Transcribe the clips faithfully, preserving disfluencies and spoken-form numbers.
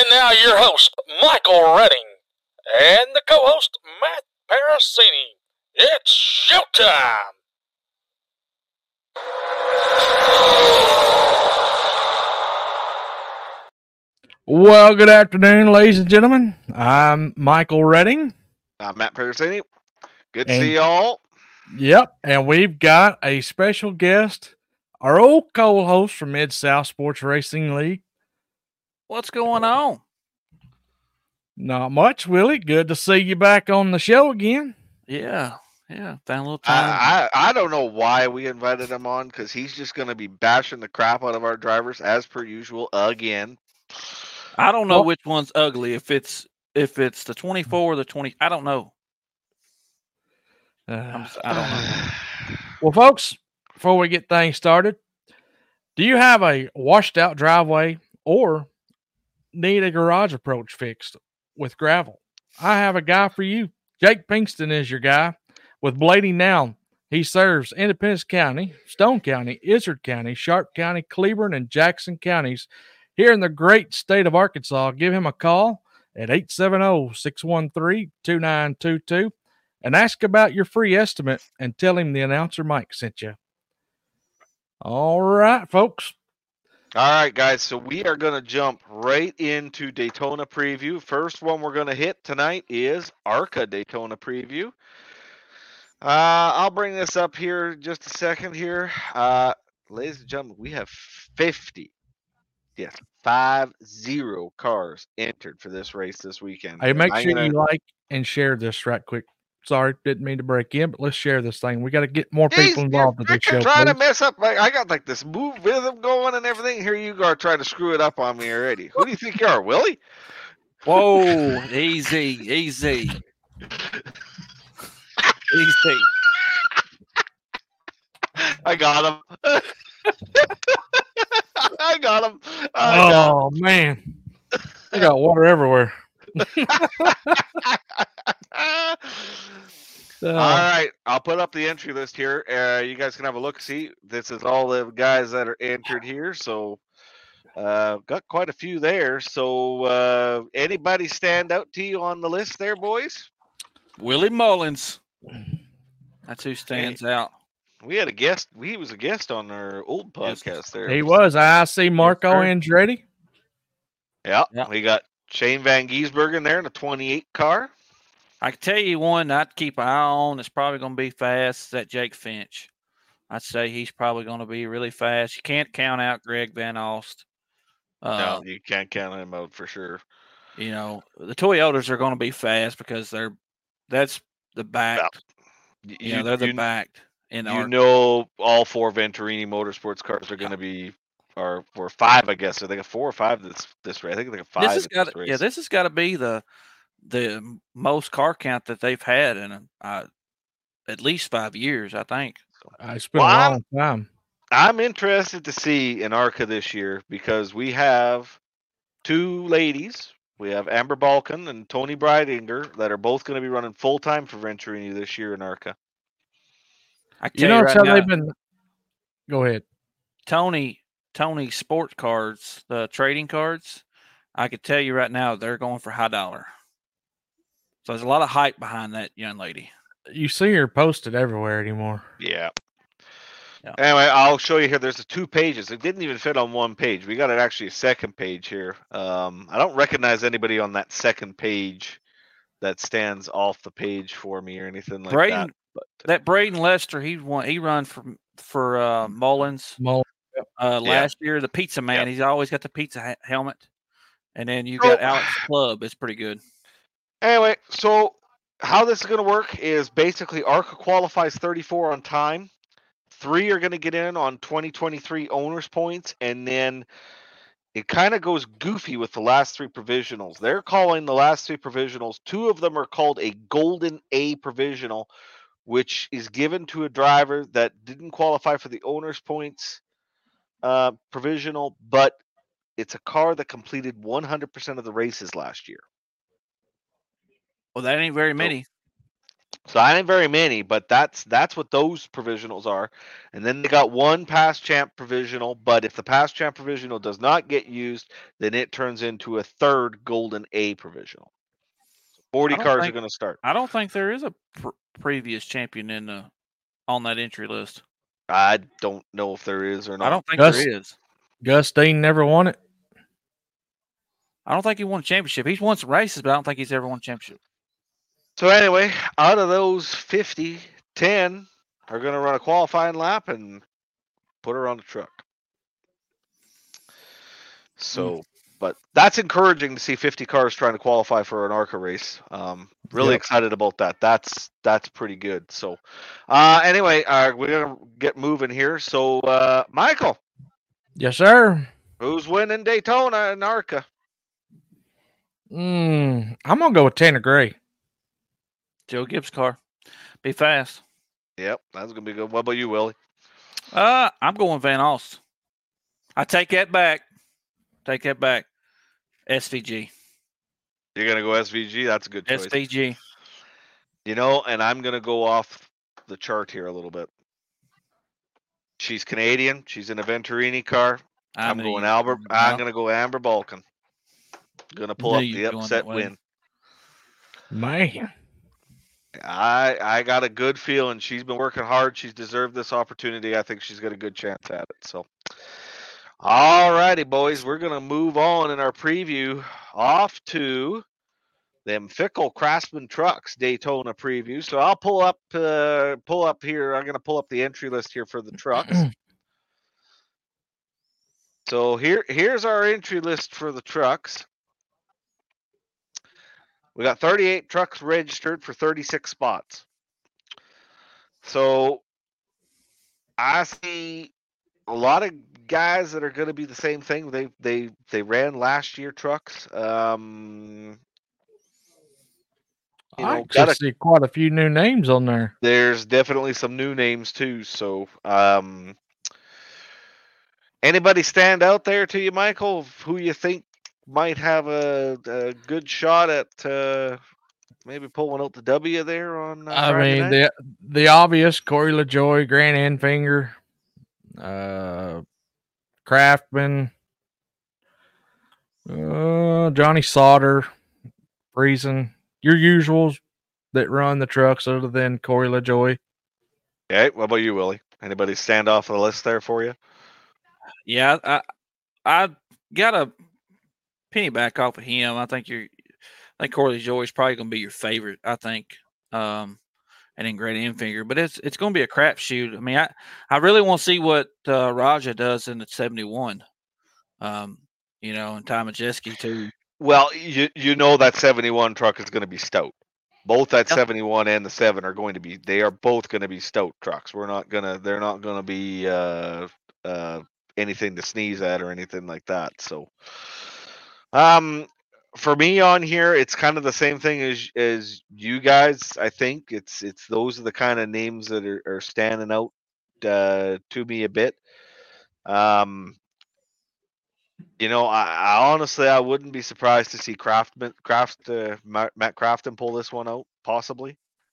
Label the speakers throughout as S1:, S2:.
S1: And now your host, Michael Redding, and the co-host, Matt Parasini. It's showtime!
S2: Well, good afternoon, ladies and gentlemen. I'm Michael Redding.
S3: I'm Matt Parasini. Good to
S2: And-
S3: see y'all.
S2: Yep, and we've got a special guest, our old co-host from Mid-South Sports Racing League.
S4: What's going on?
S2: Not much, Willie. Good to see you back on the show again.
S4: Yeah, yeah. Found a little time.
S3: I, I I don't know why we invited him on, because he's just going to be bashing the crap out of our drivers as per usual again.
S4: I don't know
S2: Well-
S4: which one's ugly. If it's if it's the twenty-four or the twenty, I don't know.
S2: Uh,
S4: I'm, s- I don't know.
S2: well, folks, before we get things started, do you have a washed-out driveway or need a garage approach fixed with gravel? I have a guy for you. Jake Pinkston is your guy with Blading Now. He serves Independence County, Stone County, Izard County, Sharp County, Cleburne, and Jackson counties here in the great state of Arkansas. Give him a call at eight seven zero, six one three, two nine two two and ask about your free estimate and tell him the announcer Mike sent you. All right, folks.
S3: All right, guys. So we are going to jump right into Daytona preview. First one we're going to hit tonight is ARCA Daytona preview. Uh, I'll bring this up here just a second here. Uh, ladies and gentlemen, we have fifty. Yes, five zero cars entered for this race this weekend.
S2: Hey, make
S3: I'm
S2: sure
S3: gonna-
S2: you like and share this right quick. Sorry, didn't mean to break in, but let's share this thing. We got to get more
S3: Jeez,
S2: people involved in
S3: you're
S2: this show.
S3: freaking trying to
S2: please.
S3: mess up. Like, I got like this move rhythm going and everything. Here you are trying to screw it up on me already. Who do you think you are, Willie?
S4: Whoa, easy, easy, easy.
S3: I got him. I got him. I got
S2: Oh man, I got water everywhere.
S3: him.
S2: Uh,
S3: All right, I'll put up the entry list here. Uh, you guys can have a look. See, this is all the guys that are entered here. So, uh, got quite a few there. So, uh, anybody stand out to you on the list there, boys?
S4: Willie Mullins. That's who stands out.
S3: We had a guest. He was a guest on our old
S4: Yes.
S3: podcast there.
S2: he was. I see Marco
S4: sir.
S2: Andretti.
S3: Yeah,
S4: Yeah.
S3: we got Shane Van Giesbergen there in a twenty-eight car.
S4: I can tell you one I'd keep an eye on that's probably going to be fast. Is that Jake Finch. I'd say he's probably going to be really fast. You can't count out Greg Van Alst. Uh,
S3: no, you can't count him out for sure.
S4: You know, the Toyotas are going to be fast because they're that's the back.
S3: You,
S4: You know, they're the
S3: you,
S4: back in the
S3: you
S4: arc.
S3: know, all four Venturini Motorsports cars are going to be, or or five, I guess. Are they got four or five this this race? I think they got five.
S4: This has
S3: at
S4: got
S3: this race.
S4: yeah, this has got to be the the most car count that they've had in uh, at least five years, I think.
S2: Uh, it's been
S3: Well,
S2: a
S3: I'm-
S2: long time.
S3: I'm interested to see in ARCA this year because we have two ladies. We have Amber Balkan and Tony Breidinger that are both going to be running full time for Venturini this year in ARCA.
S4: I can
S2: You
S4: tell
S2: know
S4: right
S2: how
S4: now,
S2: they've been. Go ahead.
S4: Tony Tony Sport Cards, the trading cards. I could tell you right now they're going for high dollar. So there's a lot of hype behind that young lady.
S2: You see her posted everywhere anymore.
S3: Yeah.
S4: Yeah.
S3: Anyway, I'll show you here. There's the two pages. It didn't even fit on one page. We got it actually a second page here. Um, I don't recognize anybody on that second page that stands off the page for me or anything like
S4: Braden,
S3: that. But
S4: that Braden Lester, he won. He run for for uh, Mullins
S2: Mull-
S4: uh,
S3: Yeah.
S4: last year. The Pizza Man.
S3: Yep.
S4: He's always got the pizza ha- helmet. And then you
S3: So-
S4: got Alex Club. It's pretty good.
S3: Anyway, so how this is going to work is basically ARCA qualifies thirty-four on time. Three are going to get in on twenty twenty-three owners points, and then it kind of goes goofy with the last three provisionals. They're calling the last three provisionals. Two of them are called a Golden A provisional, which is given to a driver that didn't qualify for the owners points uh, provisional, but it's a car that completed one hundred percent of the races last year.
S4: Well, that ain't very many.
S3: So I ain't very many, but that's that's what those provisionals are. And then they got one past champ provisional, but if the past champ provisional does not get used, then it turns into a third golden A provisional. forty
S4: I don't
S3: cars
S4: think-
S3: are going to start.
S4: I don't think there is a pr- previous champion in the on that entry list.
S3: I don't know if there is or not.
S4: I don't think
S2: Gus-
S4: there is.
S2: Gus Dean never won it.
S4: I don't think he won a championship. He's won some races, but I don't think he's ever won a championship.
S3: So anyway, out of those fifty, ten are going to run a qualifying lap and put her on the truck. So, but that's encouraging to see fifty cars trying to qualify for an ARCA race. Um, really
S2: Yep.
S3: excited about that. That's that's pretty good. So, uh, anyway, uh, we're gonna get moving here. So, uh, Michael,
S2: Yes, sir.
S3: who's winning Daytona and ARCA?
S2: Mm, I'm gonna go with Tanner Gray.
S4: Joe Gibbs' car. Be fast.
S3: Yep, that's gonna be good. What about you, Willie?
S4: Uh, I'm going Van Alst. I take that back. Take that back. S V G.
S3: You're gonna go S V G. That's a good choice.
S4: S V G.
S3: You know, and I'm gonna go off the chart here a little bit. She's Canadian. She's in a Venturini car.
S4: I
S3: I'm
S4: knew
S3: going
S4: you-
S3: Albert.
S4: Well,
S3: I'm gonna go Amber Balkan. Gonna pull
S4: Knew
S3: up
S4: you
S3: the
S4: were going
S3: upset
S4: that way.
S3: win.
S2: Man,
S3: I I got a good feeling. She's been working hard. She's deserved this opportunity. I think she's got a good chance at it. So, all righty, boys, we're gonna move on in our preview off to them Fickle Craftsman Trucks Daytona preview. So I'll pull up uh, pull up here. I'm gonna pull up the entry list here for the trucks. So here here's our entry list for the trucks. We got thirty-eight trucks registered for thirty-six spots. So I see a lot of guys that are going to be the same thing. They they they ran last year trucks. Um, you
S2: I
S3: know,
S2: actually
S3: gotta,
S2: see quite a few new names on there.
S3: there's definitely some new names too. So um, anybody stand out there to you, Michael? Who you think might have a, a good shot at uh, maybe pulling out the W there on uh,
S2: I
S3: Friday
S2: mean,
S3: night?
S2: the the obvious: Corey LaJoy, Grant Enfinger, uh, Craftman, uh, Johnny Sauter, Friesen. Your usuals that run the trucks, other than Corey LaJoy.
S3: Okay, what about you, Willie? Anybody stand off the list there for you?
S4: Yeah, I I got a penny back off of him. I think you're I think Corley Joy is probably gonna be your favorite, I think. Um and then Great Enfinger. But it's it's gonna be a crapshoot. I mean, I, I really want to see what uh, Raja does in the seventy-one. Um, you know, and Ty Majeski too.
S3: Well, you you know that seventy-one truck is going to be stout. Both that
S4: Yep.
S3: seventy-one and the seven are going to be. They are both going to be stout trucks. We're not gonna. They're not going to be uh, uh, anything to sneeze at or anything like that. So, um, for me on here, it's kind of the same thing as as you guys. I think it's it's those are the kind of names that are, are standing out uh, to me a bit. Um, You know, I, I honestly I wouldn't be surprised to see Craftman, Craft, uh, Matt, Matt Crafton pull this one out, possibly.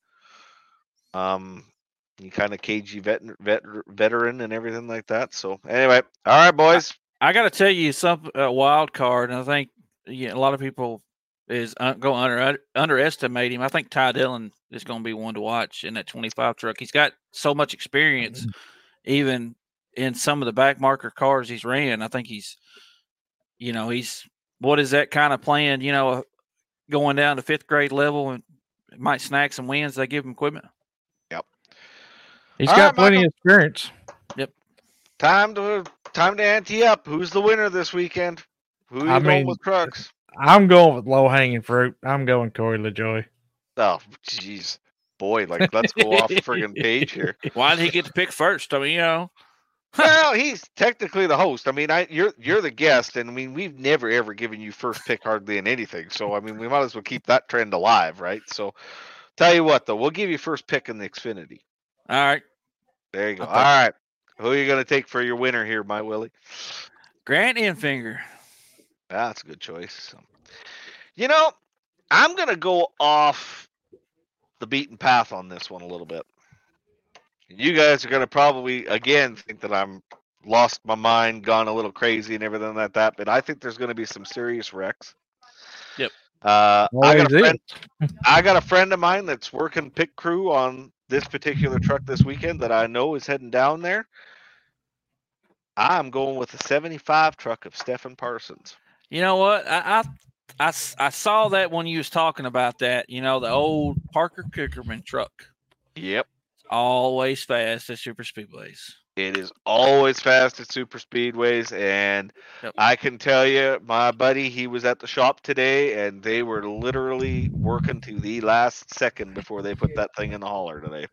S3: Um, he kind of cagey vet, vet, veteran and everything like that. So anyway, all right, boys.
S4: I got to tell you some uh, wild card, and I think yeah, a lot of people is uh, go under underestimate him. I think Ty Dillon is going to be one to watch in that twenty-five truck. He's got so much experience, even in some of the back marker cars he's ran. I think he's, you know, he's what is that kind of playing? You know, going down to fifth grade level and might snag some wins. They give him equipment.
S2: He's
S3: All
S2: got
S3: right,
S2: plenty
S3: Michael.
S2: of experience.
S3: Time to time to ante up. Who's the winner this weekend? Who are you
S2: I
S3: going
S2: mean-
S3: with trucks?
S2: I'm going with low hanging fruit. I'm going Corey LaJoy.
S3: Oh, jeez, boy, like let's go off the friggin' page here.
S4: Why did he get to pick first? I mean, you know,
S3: Well, he's technically the host. I mean, I you're you're the guest, and I mean we've never ever given you first pick hardly in anything. So I mean we might as well keep that trend alive, right? So tell you what though, we'll give you first pick in the Xfinity.
S4: all right,
S3: There you go.
S4: Okay.
S3: All right, who are you gonna take for your winner here, my Willie?
S4: Grant Enfinger.
S3: Ah, that's a good choice. So, you know, I'm gonna go off the the beaten path on this one a little bit. You guys are going to probably, again, think that I'm lost my mind, gone a little crazy and everything like that, but I think there's going to be some serious wrecks.
S4: Yep.
S3: Uh, I, got a
S2: Always
S3: friend, I got a friend of mine that's working pit crew on this particular truck this weekend that I know is heading down there. I'm going with the seventy-five truck of Stephen Parsons.
S4: You know what? I, I I I saw that when you was talking about that. You know, the old Parker Cookerman truck.
S3: Yep.
S4: Always fast at super speedways.
S3: It is always fast at super speedways, and
S4: Yep.
S3: I can tell you, my buddy, he was at the shop today, and they were literally working to the last second before they put that thing in the hauler today.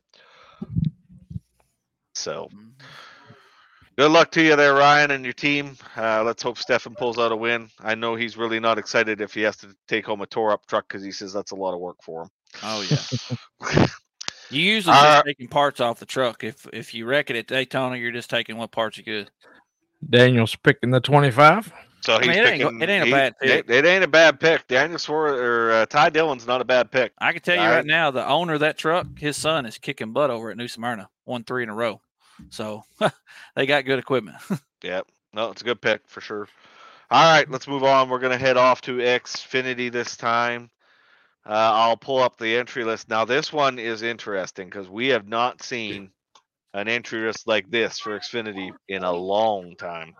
S3: So, good luck to you there, Ryan, and your team. Uh, let's hope Stefan pulls out a win. I know he's really not excited if he has to take home a tore-up truck because he says that's a lot of work for him.
S4: Oh yeah. You usually
S3: Uh,
S4: just taking parts off the truck. If if you wreck it at Daytona, you're just taking what parts are good.
S2: Daniel's picking the twenty-five.
S3: So he's
S4: mean, it ain't go-
S3: picking.
S4: it ain't a
S3: he-
S4: bad pick.
S3: It, it ain't a bad pick. Daniel Swore or uh, Ty Dillon's not a bad pick.
S4: I can tell you
S3: I-
S4: right now, the owner of that truck, his son is kicking butt over at New Smyrna, won three in a row. So they got good equipment.
S3: Yep. No, it's a good pick for sure. All right, let's move on. We're going to head off to Xfinity this time. Uh, I'll pull up the entry list. Now, this one is interesting because we have not seen an entry list like this for Xfinity in a long time.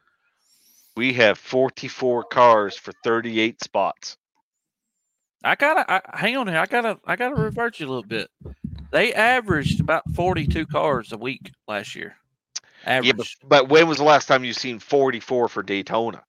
S3: We have forty-four cars for thirty-eight spots.
S4: I gotta I, hang on here. I gotta I gotta revert you a little bit. They averaged about forty-two cars a week last year. Average.
S3: Yeah, but, but when was the last time you seen forty-four for Daytona?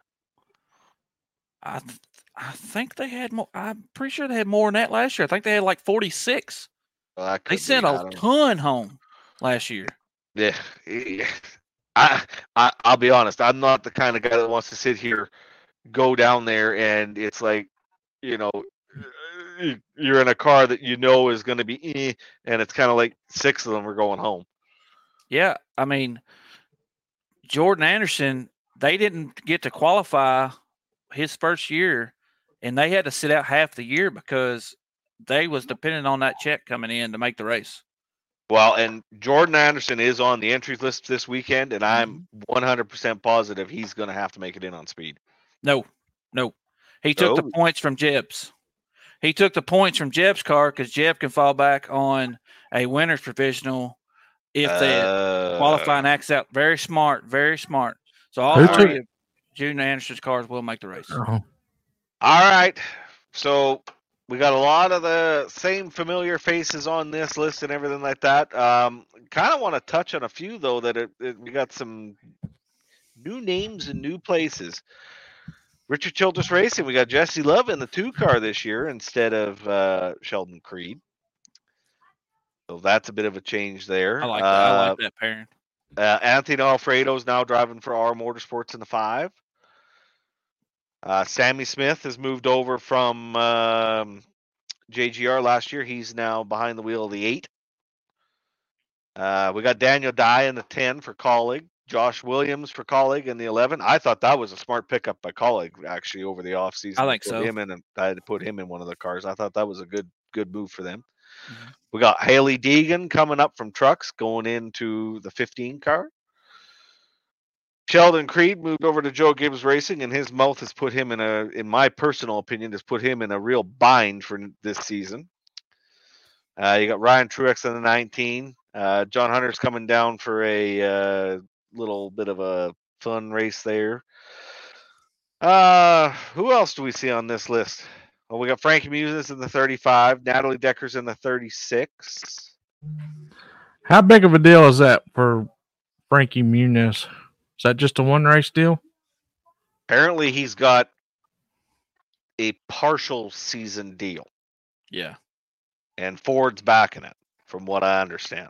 S4: I th- I think they had more. I'm pretty sure they had more than that last year. I think they had like forty-six.
S3: Well, that
S4: They
S3: could
S4: sent
S3: be, I
S4: a
S3: don't know.
S4: ton home last year.
S3: Yeah, yeah. I, I I'll be honest. I'm not the kind of guy that wants to sit here, go down there, and it's like, you know, you're in a car that you know is going to be, eh, and it's kind of like six of them are going home.
S4: Yeah, I mean, Jordan Anderson, they didn't get to qualify his first year, and they had to sit out half the year because they was dependent on that check coming in to make the race.
S3: Well, and Jordan Anderson is on the entries list this weekend, and I'm one hundred percent positive he's going to have to make it in on speed.
S4: No, no. He took
S3: Oh.
S4: the points from Jeb's. He took the points from Jeb's car because Jeb can fall back on a winner's provisional if they
S3: Uh,
S4: qualify and acts out. Very smart, very smart. So all
S2: Who took-
S4: three of Jordan Anderson's cars will make the race.
S2: Oh.
S3: All right. So we got a lot of the same familiar faces on this list and everything like that. Um, kind of want to touch on a few, though, that it, it, we got some new names and new places. Richard Childress Racing, we got Jesse Love in the two car this year instead of uh, Sheldon Creed. So that's a bit of a change there.
S4: I like that. I
S3: Uh,
S4: like that pairing.
S3: Uh, Anthony Alfredo's now driving for R Motorsports in the five. Uh, Sammy Smith has moved over from um, J G R last year. He's now behind the wheel of the eight. Uh, we got Daniel Dye in the ten for Colleague. Josh Williams for Colleague in the eleven. I thought that was a smart pickup by Colleague actually over the offseason.
S4: I think
S3: Put
S4: so.
S3: Him in and I had to put him in one of the cars. I thought that was a good good move for them.
S4: Mhm.
S3: We got Haley Deegan coming up from Trucks going into the fifteen car. Sheldon Creed moved over to Joe Gibbs Racing, and his mouth has put him in a, in my personal opinion, has put him in a real bind for this season. Uh, you got Ryan Truex in the nineteen. Uh, John Hunter's coming down for a uh, little bit of a fun race there. Uh, who else do we see on this list? Well, we got Frankie Muniz in the thirty-five. Natalie Decker's in the thirty-six.
S2: How big of a deal is that for Frankie Muniz? Is that just a one race deal?
S3: Apparently, he's got a partial season deal,
S4: Yeah.
S3: and Ford's backing it, from what I understand.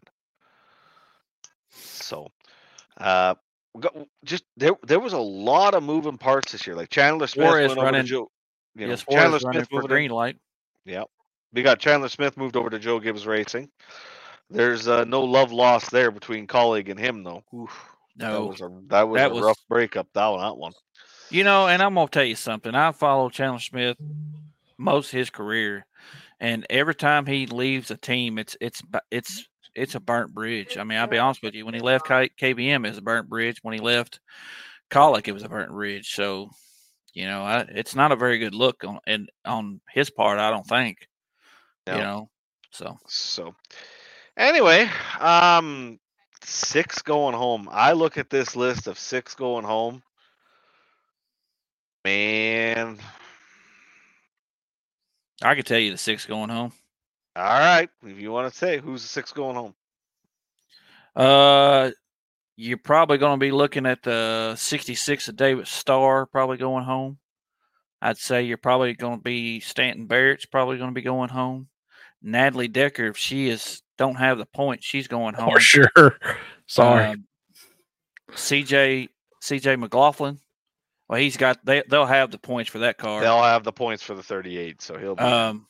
S3: So, uh, we got, just there, there was a lot of moving parts this year. Like Chandler Smith
S4: Suarez
S3: went over
S4: running-
S3: to Joe. You know,
S4: Yes,
S3: Chandler
S4: Chandler running
S3: Smith
S4: for
S3: moving
S4: green light.
S3: Yep. We got Chandler Smith moved over to Joe Gibbs Racing. There's uh, no love lost there between Colleague and him, though. Oof, that
S4: No.
S3: was a that was
S4: That
S3: a
S4: was-
S3: rough breakup. That one, that one.
S4: You know, and I'm gonna tell you something. I followed Chandler Smith most of his career, and every time he leaves a team, it's it's it's it's a burnt bridge. I mean, I'll be honest with you. When he left K B M, it was a burnt bridge. When he left Colic, it was a burnt bridge. So, you know, I, it's not a very good look on and on his part. I don't think.
S3: No.
S4: You know, so
S3: So, anyway, um, six going home. I look at this list of six going home. Man,
S4: I could tell you the six going home.
S3: all right. If you want to say who's the six going home,
S4: Uh, you're probably going to be looking at the sixty-six of David Starr probably going home. I'd say you're probably going to be Stanton Barrett's probably going to be going home. Natalie Decker, if she is don't have the points, she's going home.
S2: For sure. Sorry.
S4: Um, C J C J McLaughlin. Well, he's got they they'll have the points for that car.
S3: they'll have the points for the thirty-eight, so he'll be.
S4: Um.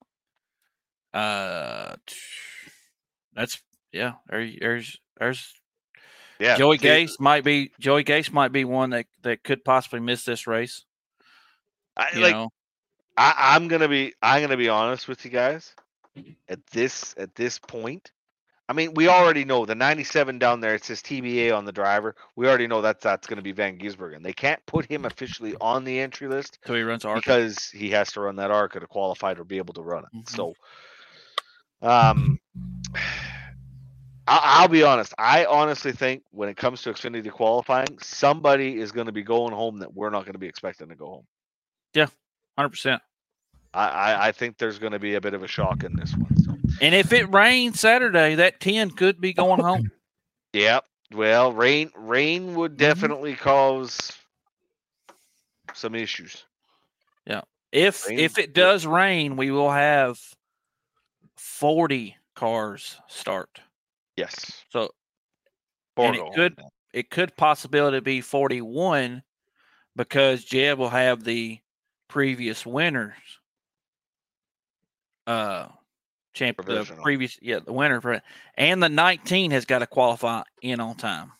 S4: Uh. That's yeah. There, there's there's
S3: yeah,
S4: Joey
S3: see,
S4: Gase might be Joey Gase might be one that, that could possibly miss this race.
S3: I,
S4: You
S3: like
S4: know,
S3: I, I'm gonna be I'm gonna be honest with you guys. At this at this point, I mean, we already know the ninety-seven down there. It says T B A on the driver. We already know that that's going to be Van Gisbergen. They can't put him officially on the entry list
S4: so he runs ARCA.
S3: because he has to run that ARCA to qualify to be able to run it.
S4: Mhm.
S3: So, um, I, I'll be honest. I honestly think when it comes to Xfinity qualifying, somebody is going to be going home that we're not going to be expecting to go home.
S4: one hundred percent.
S3: I, I, I think there's going to be a bit of a shock in this one. So.
S4: And if it rains Saturday, that ten could be going home.
S3: Yeah, well, rain rain would
S4: Mhm.
S3: definitely cause some issues.
S4: If
S3: Rain-
S4: if it does rain, we will have forty cars start.
S3: Yes.
S4: So
S3: Or
S4: and
S3: go
S4: it
S3: home.
S4: could it could possibility be forty-one because Jeb will have the previous winners. Uh, champ the
S3: Provisional.
S4: previous yeah the winner for and the nineteen has got to qualify in on time.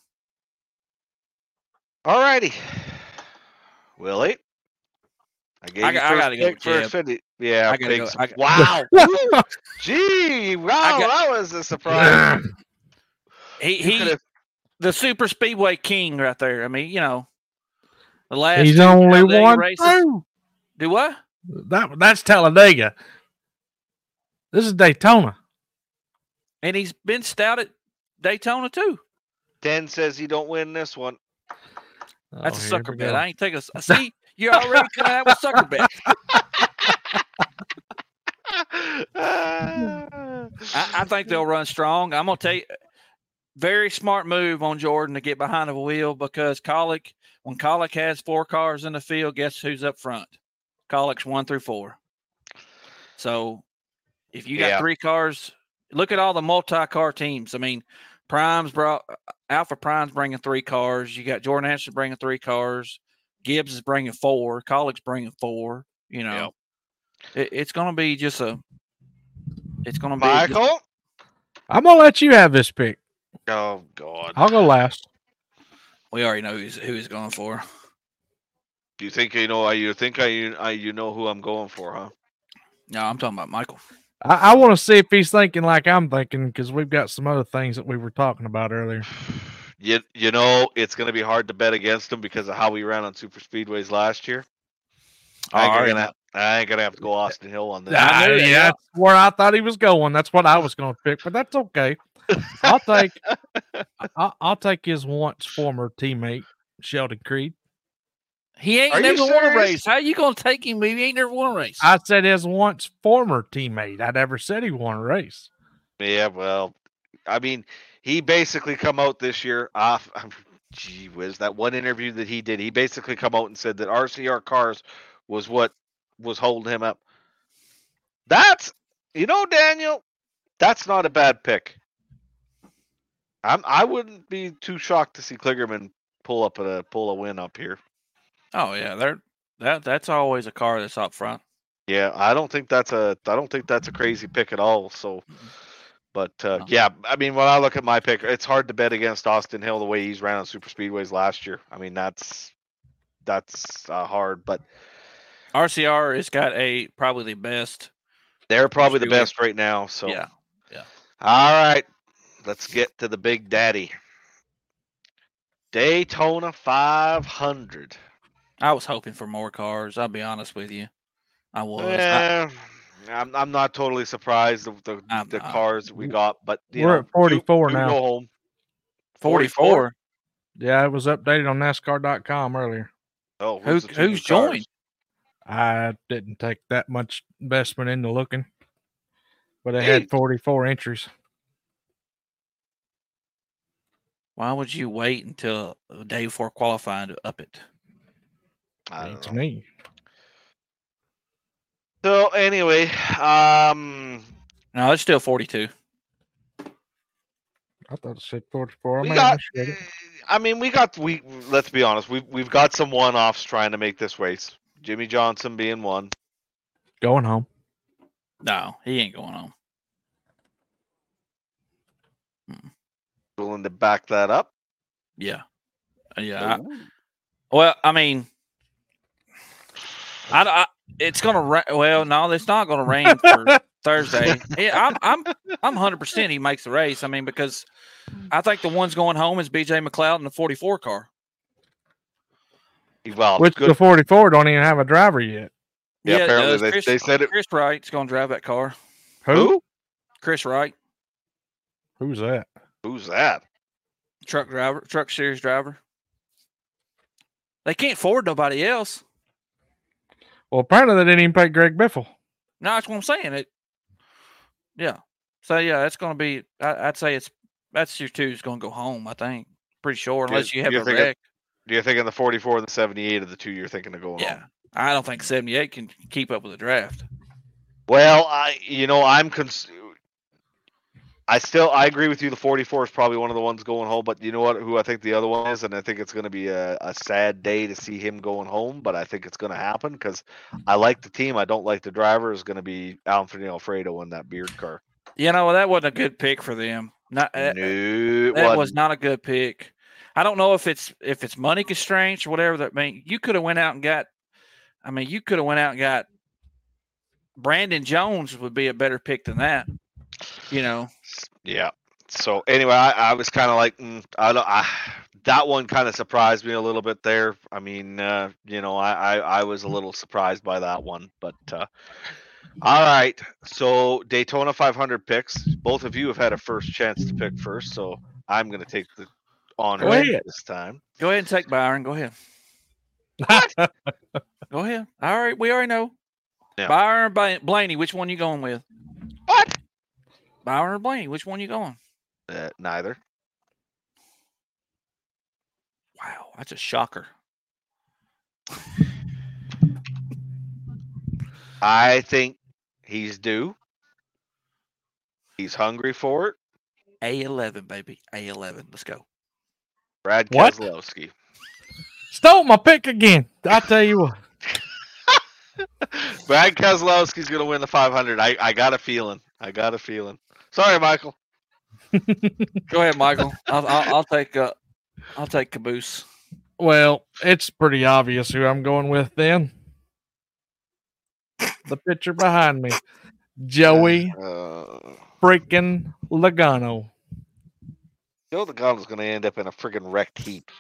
S3: All righty. Willie, I gave
S4: I
S3: you
S4: got- I
S3: first
S4: gotta go
S3: pick
S4: with
S3: for
S4: Jeb.
S3: Xfinity. Yeah,
S4: I gotta
S3: big
S4: go-
S3: su-
S4: I got-
S3: wow. Woo! Gee, wow,
S4: got-
S3: that was a surprise.
S4: He
S3: You
S4: he
S3: could've-
S4: the super speedway king right there. I mean, you know, the last
S2: He's
S4: two
S2: only
S4: Talladega
S2: one.
S4: races-
S2: through.
S4: Do what?
S2: That that's Talladega. This is Daytona.
S4: And he's been stout at Daytona too.
S3: Dan says he don't win this one.
S4: That's
S2: Oh,
S4: a
S2: here
S4: sucker
S2: we
S4: bet.
S2: go.
S4: I ain't taking a see. You're already coming out with sucker bet. I, I think they'll run strong. I'm gonna tell you, very smart move on Jordan to get behind the wheel because Colic, when Colic has four cars in the field, guess who's up front? Colic's one through four. So if you got
S3: Yeah.
S4: three cars, look at all the multi-car teams. I mean, Prime's brought Alpha Prime's bringing three cars. You got Jordan Anderson bringing three cars. Gibbs is bringing four. Colic's bringing four. You know, it, it's going to be just a. It's going to be just-
S3: Michael?
S2: I'm gonna let you have this pick.
S3: Oh, God.
S2: I'll go last.
S4: we already know who's who he's going for.
S3: You think you know? You think I, I you know who I'm going for, huh?
S4: No, I'm talking about Michael.
S2: I, I want to see if he's thinking like I'm thinking because we've got some other things that we were talking about earlier.
S3: You you know it's going to be hard to bet against him because of how we ran on super speedways last year. I ain't
S4: All right.
S3: gonna I ain't gonna have to go Austin Hill on this.
S2: Ah,
S4: knew that,
S2: yeah,
S4: yeah.
S2: that's where I thought he was going. That's what I was going to pick, but that's okay. I'll take I'll, I'll take his once former teammate Sheldon Creed.
S4: He ain't
S3: Are you
S4: never won a
S3: serious?
S4: race. How you going to take him if he ain't never won a race?
S2: I said his once former teammate. I never said he won a race.
S3: Yeah, well, I mean, he basically come out this year off. Gee whiz, that one interview that he did, he basically come out and said that R C R cars was what was holding him up. That's, you know, Daniel, that's not a bad pick. I'm I wouldn't be too shocked to see Kligerman pull up a pull a win up here.
S4: Oh yeah, they're that that's always a car that's up front.
S3: Yeah, I don't think that's a I don't think that's a crazy pick at all. So, but uh,
S4: No.
S3: yeah, I mean, when I look at my pick, it's hard to bet against Austin Hill the way he's ran on super speedways last year. I mean, that's that's uh, hard, but
S4: R C R has got a probably the best
S3: They're probably the
S4: Really?
S3: best right now. So
S4: Yeah.
S3: All right, let's get to the big daddy. Daytona five hundred.
S4: I was hoping for more cars. I'll be honest with you. I was. I,
S3: Eh, I'm I'm not totally surprised of the
S4: I'm
S3: the
S4: not.
S3: cars we got, but you
S2: We're
S3: know,
S2: at forty-four
S3: do, do
S2: now.
S3: go home.
S4: forty-four.
S2: Yeah, it was updated on NASCAR dot com earlier.
S3: Oh,
S4: Who,
S3: who's, the two new
S4: who's joined?
S3: cars?
S2: I didn't take that much investment into looking, but it
S3: Hey.
S2: had forty-four entries.
S4: Why would you wait until the day before qualifying to up it?
S3: I don't
S2: To
S3: know.
S2: me,
S3: So anyway, um,
S4: No, it's still forty-two.
S2: I thought it said forty-four. I
S3: we
S2: may
S3: got.
S2: have misread it.
S3: I mean, we got. We let's be honest. We we've got some one-offs trying to make this race. Jimmy Johnson being one.
S2: Going home.
S4: No, he ain't going on.
S3: Willing to back that up.
S4: Yeah. Yeah. I, well, I mean, I, I it's gonna rain. Well, no, it's not gonna rain for Thursday. Yeah, I'm, I'm, I'm one hundred percent. He makes the race. I mean, because I think the one's going home is B J McLeod in the forty-four car.
S3: Well,
S2: Which
S3: good.
S2: the forty-four don't even have a driver yet.
S3: Yeah,
S4: it
S3: apparently
S4: does.
S3: they-
S4: Chris,
S3: they said it-
S4: Chris Wright's gonna drive that car.
S2: Who?
S3: Who?
S4: Chris Wright,
S2: Who's that?
S3: Who's that?
S4: truck driver, truck series driver. They can't afford nobody else.
S2: Well, apparently they didn't even pay Greg Biffle.
S4: No, that's what I'm saying. It. Yeah. So yeah, it's gonna be. I, I'd say it's that's your two's gonna go home. I think pretty sure, unless you have
S3: you're
S4: a
S3: thinking-
S4: wreck.
S3: Do you think in the forty-four and the seventy-eight of the two you're thinking of going
S4: Yeah,
S3: on?
S4: I don't think seventy-eight can keep up with the draft.
S3: Well, I you know I'm cons- I still I agree with you. The forty-four is probably one of the ones going home, but you know what? Who I think the other one is, and I think it's going to be a, a sad day to see him going home. But I think it's going to happen because I like the team. I don't like the driver. Is going to be Anthony Alfredo in that beard car.
S4: You know, that wasn't a good pick for them. Not uh,
S3: no, it
S4: that was
S3: wasn't.
S4: not a good pick. I don't know if it's if it's money constraints or whatever. That I mean, you could have went out and got. I mean, you could have went out and got Brandon Jones would be a better pick than that. You know.
S3: Yeah. So anyway, I, I was kind of like, mm, I don't. I, that one kind of surprised me a little bit there. I mean, uh, you know, I, I I was a little surprised by that one, but. Uh, all right. So Daytona five hundred picks. Both of you have had a first chance to pick first, so I'm going to take the honor
S2: Go ahead.
S3: this time.
S4: Go ahead and take Byron. Go ahead. Go ahead. All right, we already know.
S3: Yeah.
S4: Byron or Bla- Blaney, which one you going with?
S3: What?
S4: Byron or Blaney, which one you going?
S3: Uh, neither.
S4: Wow, that's a shocker.
S3: I think he's due. He's hungry for it.
S4: A eleven, baby. A eleven. Let's go.
S3: Brad
S2: What?
S3: Keselowski.
S2: Stole my pick again. I tell you what.
S3: Brad Keselowski's going to win the five hundred. I, I got a feeling. I got a feeling. Sorry, Michael.
S4: Go ahead, Michael. I'll, I'll, I'll take uh, I'll take Caboose.
S2: Well, it's pretty obvious who I'm going with then. The picture behind me. Joey
S3: Uh,
S2: freaking Logano.
S3: Joe Logano's going to end up in a friggin' wrecked heap.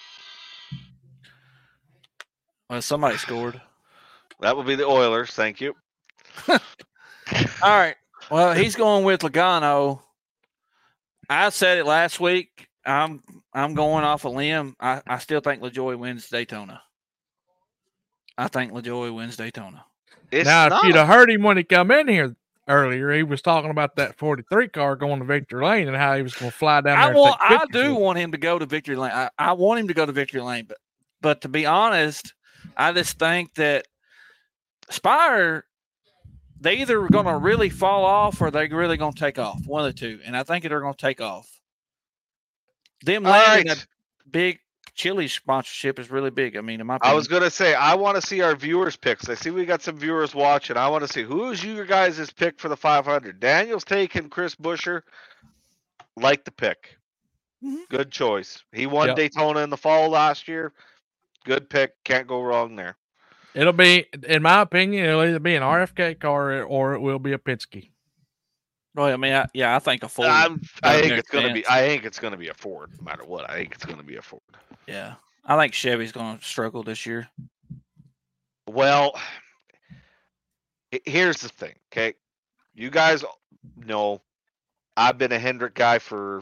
S4: Well, somebody scored.
S3: That would be the Oilers. Thank you.
S4: All right. Well, he's going with Logano. I said it last week. I'm I'm going off a limb. I, I still think LaJoy wins Daytona. I think LaJoy wins Daytona.
S3: It's
S2: Now,
S3: not
S2: if you'd
S3: a-
S2: have heard him when he come in here earlier, he was talking about that forty-three car going to Victory Lane and how he was going to fly down there.
S4: I
S2: and
S4: want
S2: take
S4: I
S2: pictures
S4: do
S2: with
S4: want him to go to Victory Lane. I, I want him to go to Victory Lane, but but to be honest, I just think that Spire, they either going to really fall off or they're really going to take off. One of the two, and I think they're going to take off. Them
S3: All
S4: landing
S3: right.
S4: a big Chili sponsorship is really big. I mean, in my
S3: I
S4: opinion,
S3: was gonna say I want to see our viewers' picks. I see we got some viewers watching. I want to see who's your guys' pick for the five hundred. Daniel's taking Chris Buescher. Like the pick.
S4: Mhm.
S3: Good choice. He won
S2: Yep.
S3: Daytona in the fall last year. Good pick. Can't go wrong there.
S2: It'll be, in my opinion, it'll either be an R F K car or it will be a Penske.
S4: Well, I mean, I, yeah, I think a Ford.
S3: I'm, I
S4: got a
S3: think
S4: better
S3: it's gonna be.
S4: chance.
S3: I think it's gonna be a Ford, no matter what. I think it's gonna be a Ford.
S4: Yeah, I think Chevy's going to struggle this year.
S3: Well, h- here's the thing. Okay, you guys know I've been a Hendrick guy for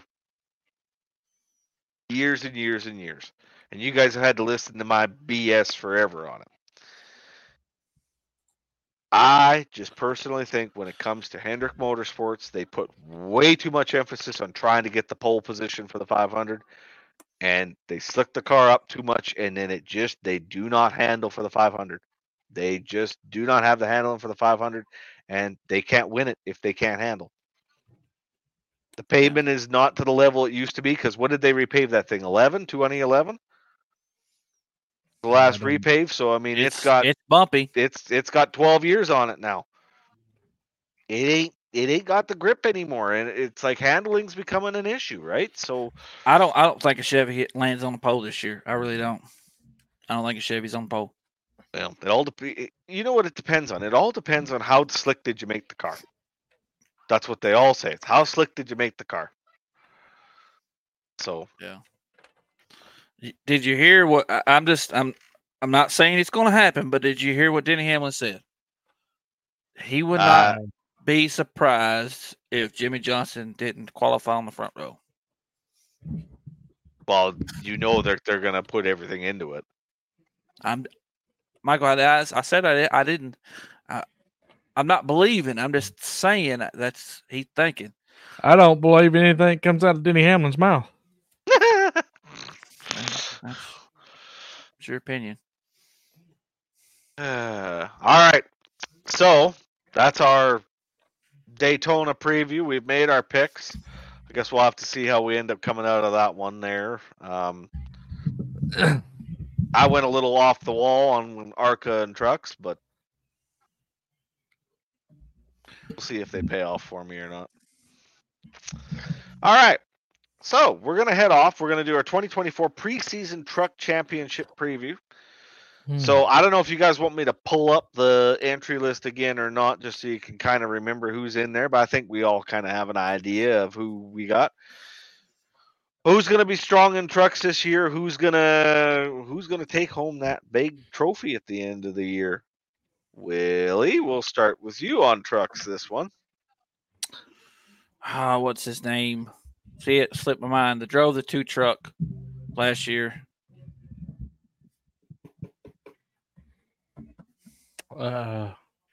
S3: years and years and years, and you guys have had to listen to my B S forever on it. I just personally think when it comes to Hendrick Motorsports, they put way too much emphasis on trying to get the pole position for the five hundred, and they slick the car up too much, and then it just they do not handle for the five hundred. They just do not have the handling for the five hundred, and they can't win it if they can't handle. The pavement is not to the level it used to be, because what did they repave that thing? eleven, twenty eleven? The last
S2: I don't-
S3: repave. So I mean,
S4: It's,
S3: it's got
S4: it's bumpy.
S3: it's it's got twelve years on it now. It ain't it ain't got the grip anymore, and it's like handling's becoming an issue, right? So
S4: I don't I don't think a Chevy hit, lands on the pole this year. I really don't. I don't think a Chevy's on the pole.
S3: well, it all dep- you know what it depends on. It all depends on how slick did you make the car. That's what they all say. It's how slick did you make the car. So
S4: Y- Did you hear what I- I'm just I'm I'm not saying it's going to happen, but did you hear what Denny Hamlin said? He would not
S3: uh,
S4: be surprised if Jimmy Johnson didn't qualify on the front row.
S3: well, you know they're they're gonna put everything into it.
S4: I'm Michael. I, I said I, I didn't. I, I'm not believing. I'm just saying that that's he's thinking.
S2: I don't believe anything comes out of Denny Hamlin's mouth.
S4: That's, that's your opinion.
S3: Uh, all right. So that's our Daytona preview. We've made our picks. I guess we'll have to see how we end up coming out of that one there. Um, I went a little off the wall on ARCA and trucks, but we'll see if they pay off for me or not. All right. So we're going to head off. We're going to do our twenty twenty-four preseason truck championship preview.
S2: Hmm.
S3: So I don't know if you guys want me to pull up the entry list again or not, just so you can kind of remember who's in there. But I think we all kind of have an idea of who we got. Who's going to be strong in trucks this year? Who's gonna Who's gonna take home that big trophy at the end of the year? Willie, we'll start with you on trucks this one.
S4: Ah, what's his name? See it slipped my mind. The drove the two truck last year.
S2: Uh,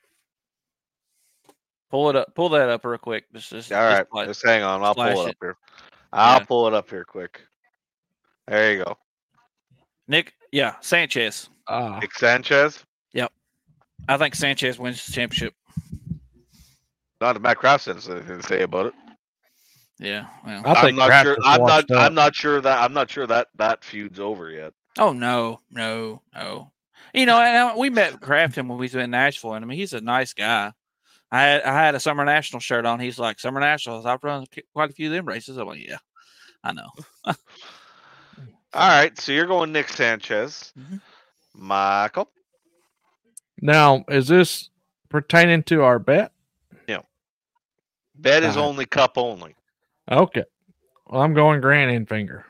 S4: Pull it up. Pull that up real quick. Just, just,
S3: All right,
S4: just like-
S3: just hang on. I'll
S4: flash
S3: pull it
S4: it.
S3: up here. I'll
S4: Yeah.
S3: pull it up here quick. There you go.
S4: Nick. Yeah, Sanchez.
S2: ah,
S3: Nick Sanchez.
S4: I think Sanchez wins the championship.
S3: Not that Matt Kraft has anything to say about it.
S4: Yeah. Well.
S2: I think
S3: I'm not
S2: Kraft
S3: sure.
S2: is
S3: I'm not.
S2: washed up.
S3: I'm not sure that. I'm not sure that that feud's over yet.
S4: Oh no, no, no. You know, and we met Crafton when we was in Nashville, and I mean, he's a nice guy. I had I had a Summer National shirt on. He's like, Summer Nationals. I've run quite a few of them races. I'm like, yeah, I know.
S3: All right, so you're going Nick Sanchez,
S4: Mhm.
S3: Michael.
S2: now is this pertaining to our bet?
S3: Bet is
S2: Uh,
S3: only cup only.
S2: Okay. Well, I'm going Grant Enfinger.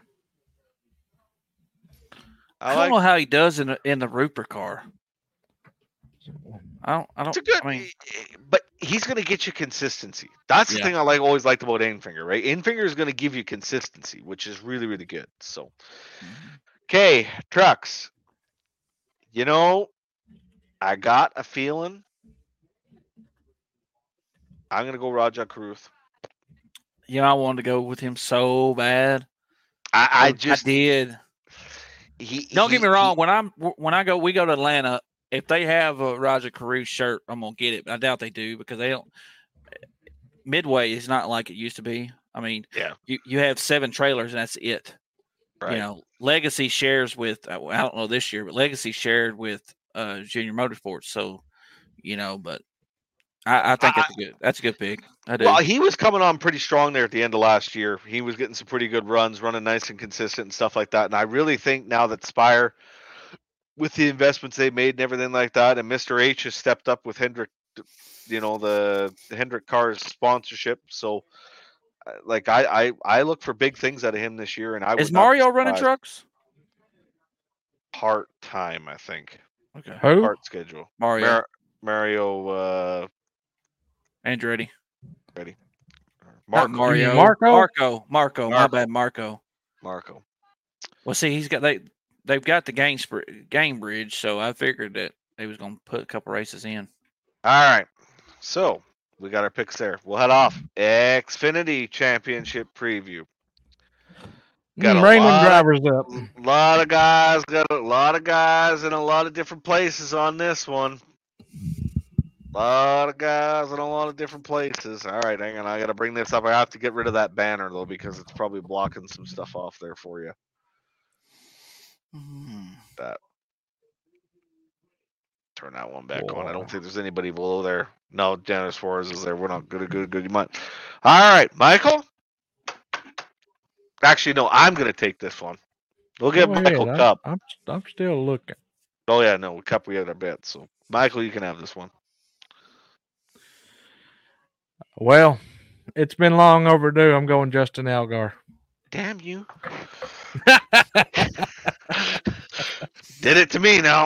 S4: I,
S3: I
S4: don't
S3: like.
S4: know how he does in the, in the Rupert car. I don't. I don't.
S3: It's a good,
S4: I mean,
S3: but he's going to get you consistency. That's the
S4: Yeah.
S3: thing I like. Always liked about Enfinger, right? Enfinger is going to give you consistency, which is really, really good. So, okay, trucks. You know, I got a feeling I'm going to go Rajah Caruth.
S4: you know, I wanted to go with him so bad.
S3: I, I just
S4: I did.
S3: He,
S4: Don't
S3: he-
S4: get me wrong.
S3: he-
S4: When I'm when I go, we go to Atlanta. If they have a Roger Carew shirt, I'm gonna get it. But I doubt they do because they don't. Midway is not like it used to be. I mean,
S3: Yeah.
S4: you, you have seven trailers and that's it.
S3: right.
S4: You know, Legacy shares with I don't know this year, but Legacy shared with uh, Junior Motorsports. So, you know, but I, I think
S3: I-
S4: that's a good that's a good pick. I do.
S3: Well, he was coming on pretty strong there at the end of last year. He was getting some pretty good runs, running nice and consistent and stuff like that. And I really think now that Spire with the investments they made and everything like that. And Mister H has stepped up with Hendrick, you know, the, the Hendrick Cars sponsorship. So, uh, like, I, I I look for big things out of him this year. And I
S4: Is
S3: would not be
S4: Mario running
S3: surprised.
S4: trucks?
S3: Part time, I think.
S4: Okay.
S2: Who?
S3: Part schedule.
S4: Mario.
S3: Mar- Mario. Uh,
S4: Andretti.
S3: ready.
S4: Not
S3: Marco.
S4: Mario.
S2: Marco?
S4: Marco. Marco. My
S3: Marco.
S4: bad, Marco.
S3: Marco.
S4: Well, see, he's got they they've got the game sp- game bridge, so I figured that they was going to put a couple races in.
S3: All right. So we got our picks there. We'll head off. Xfinity Championship preview. Got
S2: Mm,
S3: a
S2: bring them
S3: lot of-
S2: drivers up.
S3: A lot of guys, got a lot of guys in a lot of different places on this one. A lot of guys in a lot of different places. All right, hang on. I got to bring this up. I have to get rid of that banner, though, because it's probably blocking some stuff off there for you. That. Turn that one back on. I don't think there's anybody below there. No, Dennis Suarez is there. We're not good, good, good. You might. All right, Michael. Actually, no, I'm going to take this one. We'll give
S2: Go ahead.
S3: Michael
S2: I'm-
S3: Cup.
S2: I'm, I'm still looking.
S3: Oh, yeah, no, Cup, we had our bet. So, Michael, you can have this one.
S2: Well, it's been long overdue. I'm going Justin Allgaier.
S3: Damn you. Did it to me now.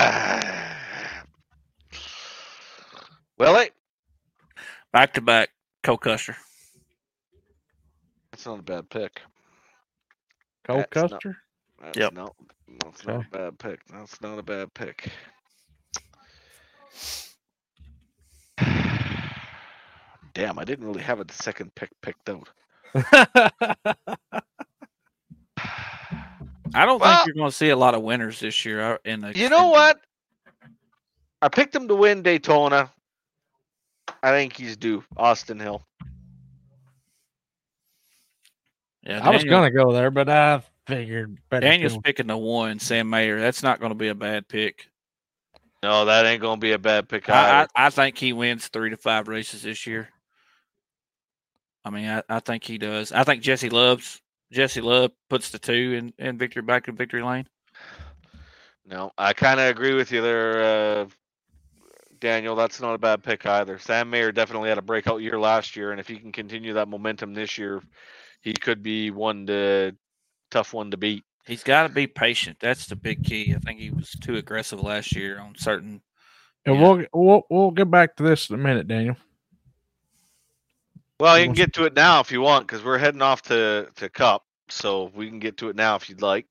S3: Willie?
S4: Back to back, Cole Custer.
S3: That's not a bad pick.
S2: Cole
S3: That's not-
S2: Custer.
S3: That's
S4: Yep.
S3: No, that's not a bad pick. That's not a bad pick. Damn, I didn't really have a second pick picked out.
S4: I don't
S3: Well-
S4: think you're going to see a lot of winners this year. uh, In the
S3: You know what? I picked him to win Daytona. I think he's due. Austin Hill.
S4: Yeah,
S2: I was
S4: Daniel-
S2: going to go there, but I figured better.
S4: Daniel's
S2: go-
S4: picking the one, Sam Mayer. That's not going to be a bad pick.
S3: No, that ain't gonna be a bad pick
S4: I,
S3: either.
S4: I, I think he wins three to five races this year. I mean, I, I think he does. I think Jesse Love's Jesse Love puts the two in, in victory back in victory lane.
S3: No, I kind of agree with you there, uh, Daniel. That's not a bad pick either. Sam Mayer definitely had a breakout year last year, and if he can continue that momentum this year, he could be one to tough one to beat.
S4: He's got to be patient. That's the big key. I think he was too aggressive last year on certain.
S2: And
S4: yeah.
S2: we'll, we'll we'll get back to this in a minute, Daniel.
S3: Well, you can get to it now if you want, because we're heading off to to Cup, so we can get to it now if you'd like.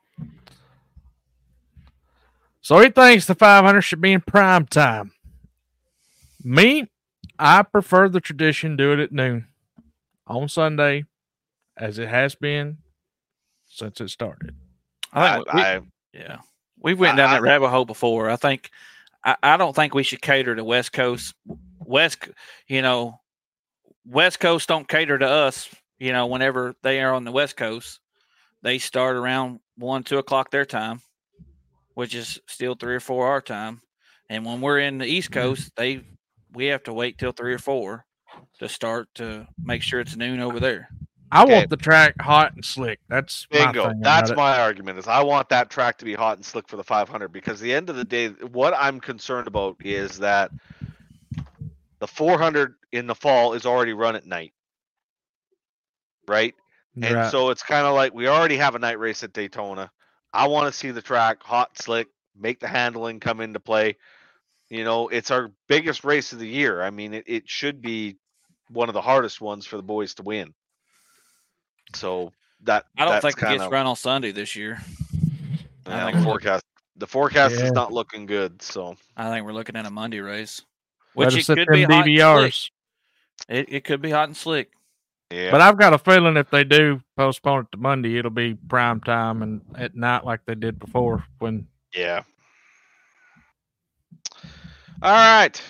S2: So he thinks the five hundred should be in prime time. Me, I prefer the tradition, do it at noon on Sunday, as it has been since it started.
S4: I
S3: I,
S4: think we-
S3: I,
S4: yeah, we went down
S3: I-
S4: that rabbit hole before. I think I, I don't think we should cater to West Coast. West, you know, West Coast don't cater to us. You know, whenever they are on the West Coast, they start around one, two o'clock their time, which is still three or four our time. And when we're in the East Coast, they we have to wait till three or four to start to make sure it's noon over there.
S2: I
S3: Okay.
S2: want the track hot and slick. That's my
S3: bingo.
S2: thing
S3: That's
S2: about it.
S3: my argument. Is I want that track to be hot and slick for the five hundred, because at the end of the day, what I'm concerned about is that the four hundred in the fall is already run at night, right? And
S2: Right.
S3: so it's kind of like we already have a night race at Daytona. I want to see the track hot, slick, make the handling come into play. You know, it's our biggest race of the year. I mean, it, it should be one of the hardest ones for the boys to win. So that
S4: I don't
S3: that's
S4: think it
S3: kind
S4: gets
S3: of
S4: run on Sunday this year. I
S3: the
S4: think-
S3: forecast. The forecast
S2: Yeah.
S3: is not looking good. So
S4: I think we're looking at a Monday race,
S2: Better
S4: which it
S2: set
S4: could
S2: them
S4: be hot and slick.
S2: D V Rs.
S4: It, it could be hot and slick.
S3: yeah,
S2: But I've got a feeling if they do postpone it to Monday, it'll be prime time and at night like they did before. When
S3: yeah. All right.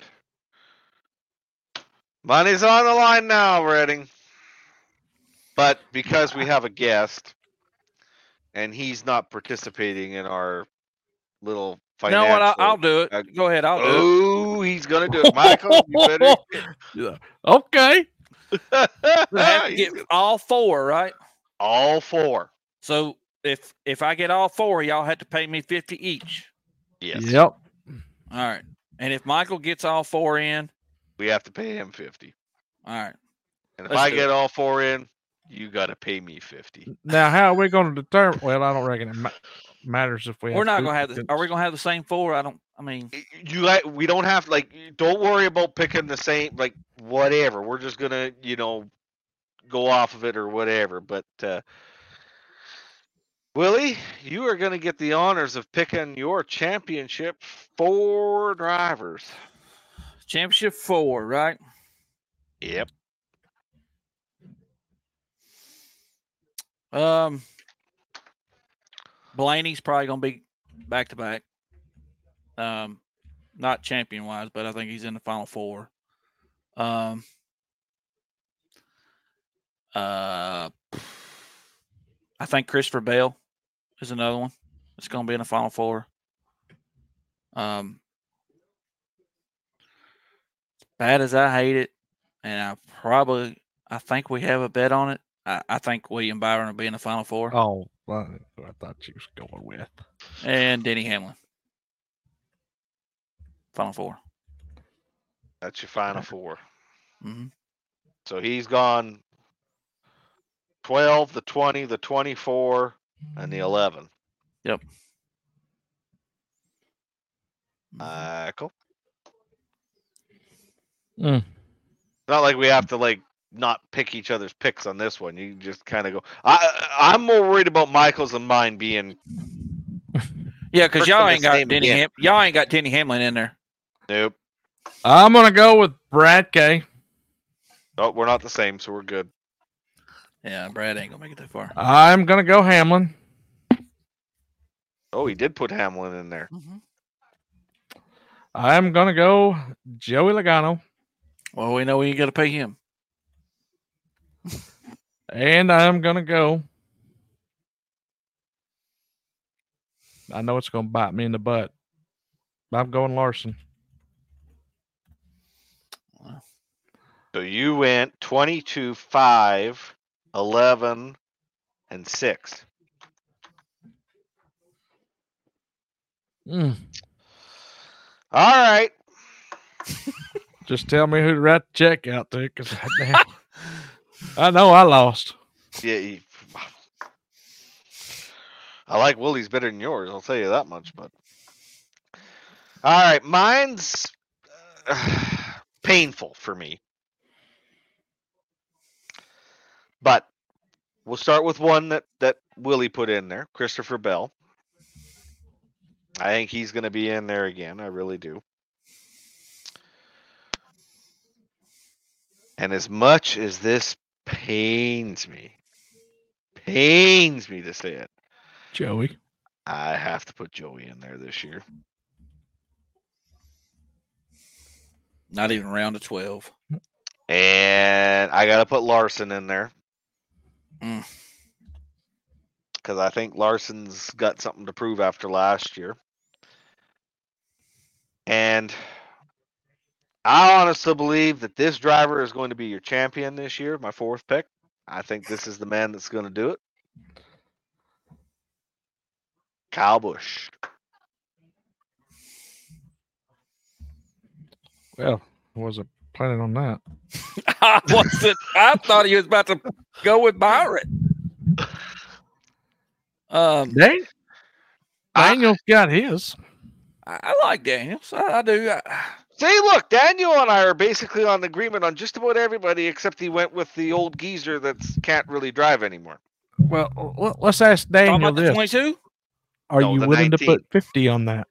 S3: Money's on the line now, Redding. But because we have a guest and he's not participating in our little
S4: You
S3: financial,
S4: know what? I'll, I'll do it.
S3: uh,
S4: Go ahead. I'll do
S3: oh, he's gonna do it, Michael. You better.
S2: okay,
S4: it. We have to
S3: He's
S4: get
S3: gonna-
S4: all four, right?
S3: all four.
S4: So if if I get all four, y'all have to pay me fifty each.
S3: Yes.
S2: Yep.
S4: All right. And if Michael gets all four in,
S3: We have to pay him fifty.
S4: all right.
S3: And if
S4: Let's
S3: I
S4: do
S3: get
S4: it.
S3: all four in, you got to pay me fifty.
S2: Now, how are we going to determine? Well, I don't reckon it ma- matters if we.
S4: We're
S2: have
S4: not
S2: two
S4: gonna have the. Are we
S2: participants.
S4: gonna have the same four? I don't. I mean,
S3: You like we don't have like don't worry about picking the same like whatever. We're just gonna you know go off of it or whatever. But uh, Willie, you are gonna get the honors of picking your championship four drivers.
S4: championship four, right?
S3: Yep.
S4: Um, Blaney's probably gonna be back to back. Um, not champion wise, but I think he's in the final four. Um, uh, I think Christopher Bell is another one. It's gonna be in the final four. Um, bad as I hate it, and I probably I think we have a bet on it. I, I think William Byron will be in the final four,
S2: Oh, well, I thought you was going with.
S4: and Denny Hamlin, final four.
S3: That's your final four.
S4: Mm-hmm.
S3: So he's gone twelve, the twenty, the twenty-four, and the eleven.
S4: Yep.
S3: Michael.
S2: Mm.
S3: Not like we have to like not pick each other's picks on this one. You just kind of go. I I'm more worried about Michael's and mine being.
S4: Yeah, because y'all
S3: Freaking
S4: ain't got
S3: same
S4: Denny
S3: again.
S4: Ham- y'all ain't got Denny Hamlin in there.
S3: Nope.
S2: I'm gonna go with Brad K.
S3: Oh, we're not the same, so we're good.
S4: Yeah, Brad ain't gonna make it that far.
S2: I'm gonna go Hamlin.
S3: Oh, he did put Hamlin in there.
S4: Mm-hmm.
S2: I'm gonna go Joey Logano,
S4: Well, we know we ain't got to pay him.
S2: and I'm gonna go. I know it's gonna bite me in the butt. I'm going Larson.
S3: So you went twenty-two, five, eleven, and six.
S2: Mm.
S3: All right.
S2: Just tell me who to write the check out to, because I know I lost.
S3: Yeah. He, I like Willie's better than yours. I'll tell you that much. But all right, mine's uh, painful for me. But we'll start with one that, that Willie put in there, Christopher Bell. I think he's going to be in there again. I really do. And as much as this pains me, pains me to say it,
S2: Joey.
S3: I have to put Joey in there this year.
S4: Not even round of twelve.
S3: And I got to put Larson in there.
S4: Mm.
S3: Because I think Larson's got something to prove after last year. And I honestly believe that this driver is going to be your champion this year, my fourth pick. I think this is the man that's going to do it. Kyle Busch.
S2: Well, I wasn't planning on that.
S4: I wasn't. I thought he was about to go with Byron. Um,
S2: Dang. Daniel's got his.
S4: I, I like Daniels. I, I do. I,
S3: See, look, Daniel and I are basically on agreement on just about everybody except he went with the old geezer that can't really drive anymore.
S2: Well, l- let's ask
S4: talking
S2: Daniel
S4: about the
S2: this.
S4: twenty-two.
S2: Are
S3: No,
S2: you
S3: the
S2: willing
S3: nineteen.
S2: to put fifty on that?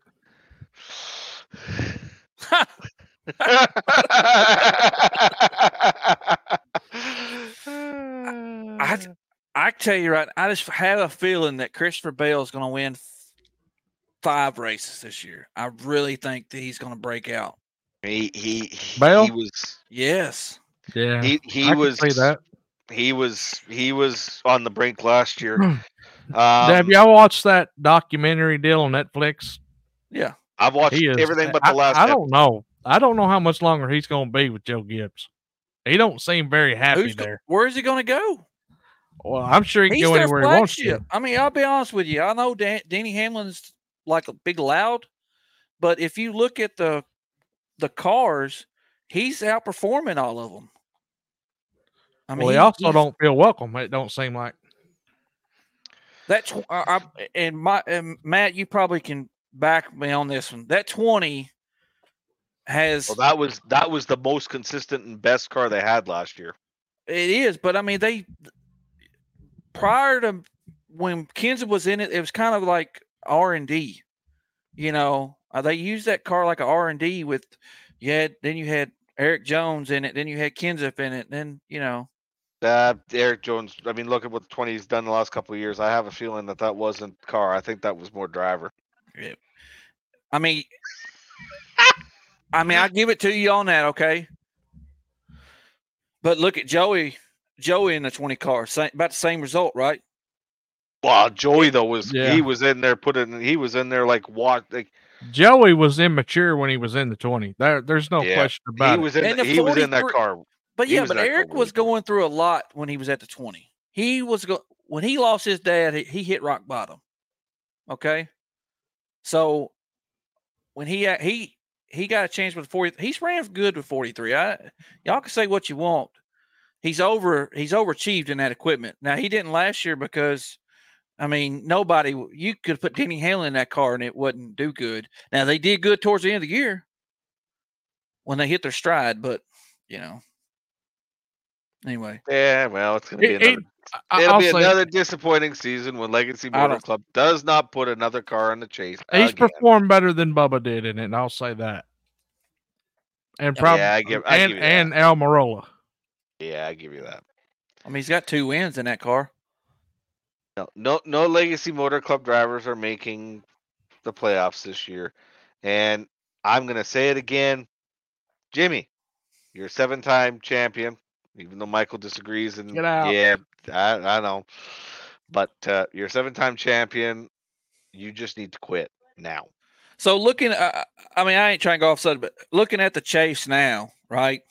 S4: I I tell you right, I just have a feeling that Christopher Bell is going to win f- five races this year. I really think that he's going to break out.
S3: he he he,
S2: Bell?
S3: he was
S4: Yes.
S2: Yeah.
S3: he
S2: I
S3: he
S2: can
S3: was
S2: see that.
S3: he was he was on the brink last year. Um,
S2: Have y'all watched that documentary deal on Netflix?
S4: Yeah.
S3: I've watched
S2: He is.
S3: everything but
S2: I,
S3: the last.
S2: I
S3: ep-
S2: don't know. I don't know how much longer he's going to be with Joe Gibbs. He don't seem very happy
S4: Who's go-
S2: there.
S4: where is he going to go?
S2: Well, I'm sure he can
S4: He's
S2: go
S4: their
S2: anywhere he wants
S4: flagship.
S2: to.
S4: I mean, I'll be honest with you. I know Dan- Denny Hamlin's like a big loud, but if you look at the the cars, he's outperforming all of them. I mean,
S2: Well, he
S4: he-
S2: also
S4: he's-
S2: don't feel welcome. It don't seem like.
S4: That tw- I, I, and my and Matt, you probably can back me on this one. That twenty has
S3: Well, that was that was the most consistent and best car they had last year.
S4: it is, but I mean they prior to when Kenseth was in it, it was kind of like R and D. You know, uh, they used that car like a R and D with you had then you had Eric Jones in it, then you had Kenseth in it, then you know.
S3: Uh, Eric Jones. I mean, look at what the twenty's done the last couple of years. I have a feeling that that wasn't car. I think that was more driver.
S4: Yeah. I mean, I mean, I give it to you on that, okay. But look at Joey, Joey in the twenty car, same, about the same result, right?
S3: Well, Joey though was
S2: Yeah.
S3: he was in there putting he was in there like what like
S2: Joey was immature when he was in the twenty. There, there's no
S3: Yeah,
S2: question
S3: he
S2: about it.
S3: was in
S4: And
S3: the,
S4: the
S3: he was in that
S4: forty-three
S3: car.
S4: But
S3: He
S4: yeah,
S3: was
S4: but
S3: in that car
S4: Eric
S3: when
S4: was
S3: he-
S4: going through a lot when he was at the twenty. He was go when he lost his dad, he, he hit rock bottom. Okay, so when he had- he he got a chance with forty, he's ran good with forty-three. I y'all can say what you want. He's over he's overachieved in that equipment. Now he didn't last year because I mean nobody you could put Denny Hamlin in that car and it wouldn't do good. Now they did good towards the end of the year when they hit their stride, but you know. Anyway,
S3: Yeah, well, it's gonna be
S2: It- it-
S3: another.
S2: I-
S3: It'll
S2: I'll
S3: be
S2: say
S3: another disappointing season when Legacy
S4: I
S3: Motor
S4: don't-
S3: Club does not put another car in the chase.
S2: he's
S3: again.
S2: performed better than Bubba did in it, and I'll say that. And
S4: Yeah,
S2: probably
S3: I give- I
S2: and
S3: give you that.
S2: and Almirola.
S3: Yeah, I give you that.
S4: I mean he's got two wins in that car.
S3: No, no, no Legacy Motor Club drivers are making the playoffs this year, and I'm gonna say it again, Jimmy, you're a seven-time champion. Even though Michael disagrees, and
S2: Get out.
S3: yeah, I, I know, but uh, you're a seven-time champion. You just need to quit now.
S4: So looking, uh, I mean, I ain't trying to go off subject, but looking at the chase now, right?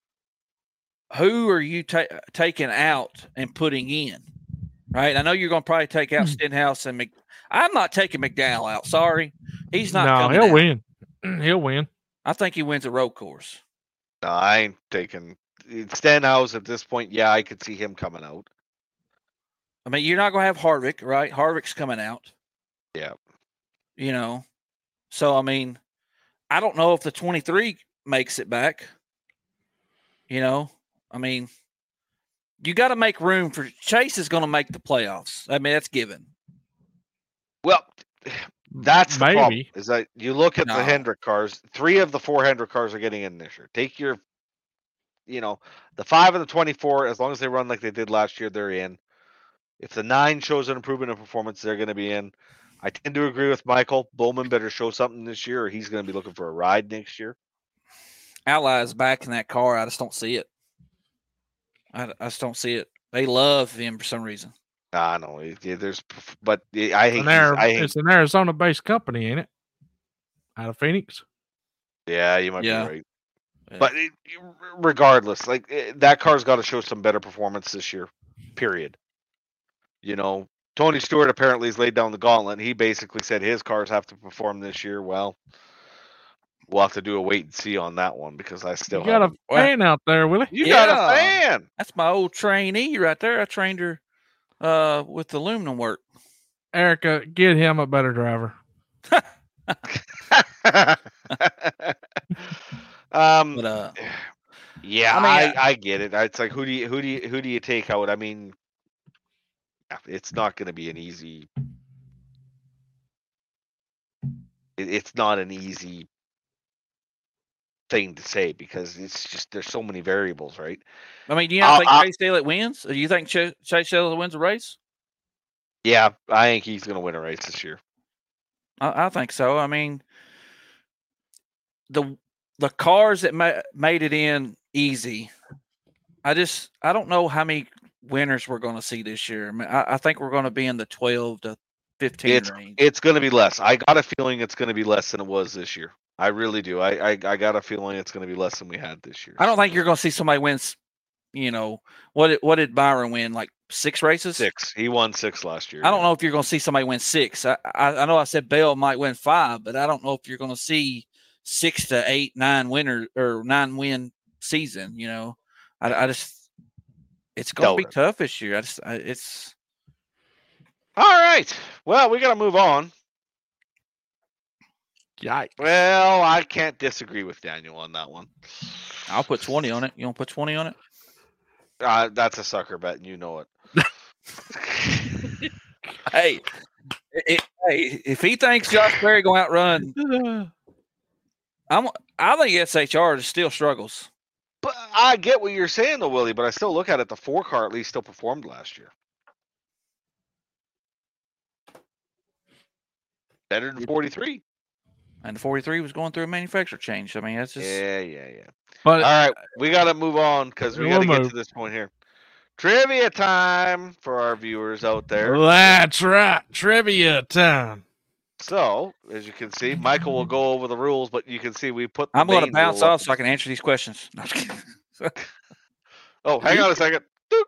S4: Who are you ta- taking out and putting in? Right? I know you're going to probably take out Stenhouse and Mc. I'm not taking McDowell out. Sorry, he's not.
S2: No,
S4: coming
S2: he'll
S4: out.
S2: win. He'll win.
S4: I think he wins a road course.
S3: No, I ain't taking Stenhouse at this point. Yeah, I could see him coming out.
S4: I mean, you're not going to have Harvick, right? Harvick's coming out.
S3: Yeah.
S4: You know, so I mean, I don't know if the twenty-three makes it back. You know, I mean, you got to make room for Chase is going to make the playoffs. I mean, that's given.
S3: Well, that's the
S2: Maybe.
S3: problem. Is that you look at
S4: No.
S3: the Hendrick cars. Three of the four Hendrick cars are getting in this year. Take your, you know, the five and the twenty-four. As long as they run like they did last year, they're in. If the nine shows an improvement in performance, they're going to be in. I tend to agree with Michael. Bowman better show something this year, or he's going to be looking for a ride next year.
S4: Allies back in that car. I just don't see it. I, I just don't see it. They love him for some reason.
S3: I know. it- yeah, There's, but yeah, I think.
S2: An Ari-
S3: I think
S2: it's an Arizona-based company, ain't it? Out of Phoenix.
S3: yeah, you might
S4: Yeah.
S3: be right.
S4: Yeah.
S3: But it, regardless, like eh, that car's got to show some better performance this year. Period. You know, Tony Stewart apparently has laid down the gauntlet. And he basically said his cars have to perform this year. Well, we'll have to do a wait and see on that one because I still
S2: You got a
S3: haven't-
S2: fan out there, Willie.
S3: you got a
S4: Yeah.
S3: fan.
S4: That's my old trainee right there. I trained her uh, with the aluminum work.
S2: Erica, get him a better driver.
S3: um,
S4: But uh,
S3: yeah,
S4: I
S3: I,
S4: mean,
S3: I, get it. It's like who do you who do you who do you take out? I mean, yeah, it's not going to be an easy. it- It's not an easy thing to say because it's just there's so many variables, right?
S4: I mean, do you not
S3: I'll-
S4: think
S3: I'll-
S4: Chase Elliott wins? Do you think Ch- Chase Elliott wins a race?
S3: Yeah, I think he's going to win a race this year.
S4: I, I think so. I mean, the the cars that ma- made it in easy. I just I don't know how many winners we're going to see this year. I, mean, I, I think we're going to be in the twelve to fifteen
S3: It's
S4: range.
S3: it's going to be less. I got a feeling it's going to be less than it was this year. I really do. I I, I got a feeling it's going to be less than we had this year.
S4: I don't think you're going to see somebody win. s- You know what? Did, what did Byron win? Like six races.
S3: Six. He won six last year.
S4: I don't know if you're going to see somebody win six. I, I, I know I said Bell might win five, but I don't know if you're going to see six to eight, nine winner or nine win season. You know, I, I just it's going to be tough this year. I just I, it's
S3: all right. Well, we got to move on.
S2: Yikes.
S3: Well, I can't disagree with Daniel on that one.
S4: I'll put twenty on it. You want to put twenty on it?
S3: Uh, that's a sucker bet, and you know it.
S4: Hey, it, hey, if he thinks Josh Berry going to outrun, I'm. I think S H R still struggles.
S3: But I get what you're saying, though, Willie. But I still look at it. The four car at least still performed last year. Better than forty-three.
S4: And the forty-three was going through a manufacturer change. I mean, that's just
S3: Yeah, yeah, yeah.
S2: But
S3: all right, we got to move on because we got to
S2: We'll
S3: get
S2: move.
S3: to this point here. Trivia time for our viewers out there.
S2: That's right. Trivia time.
S3: So, as you can see, Michael will go over the rules, but you can see we put. The
S4: I'm going to
S3: main
S4: bounce
S3: rule up.
S4: off so I can answer these questions. No, I'm just kidding.
S3: Oh, hang on a second.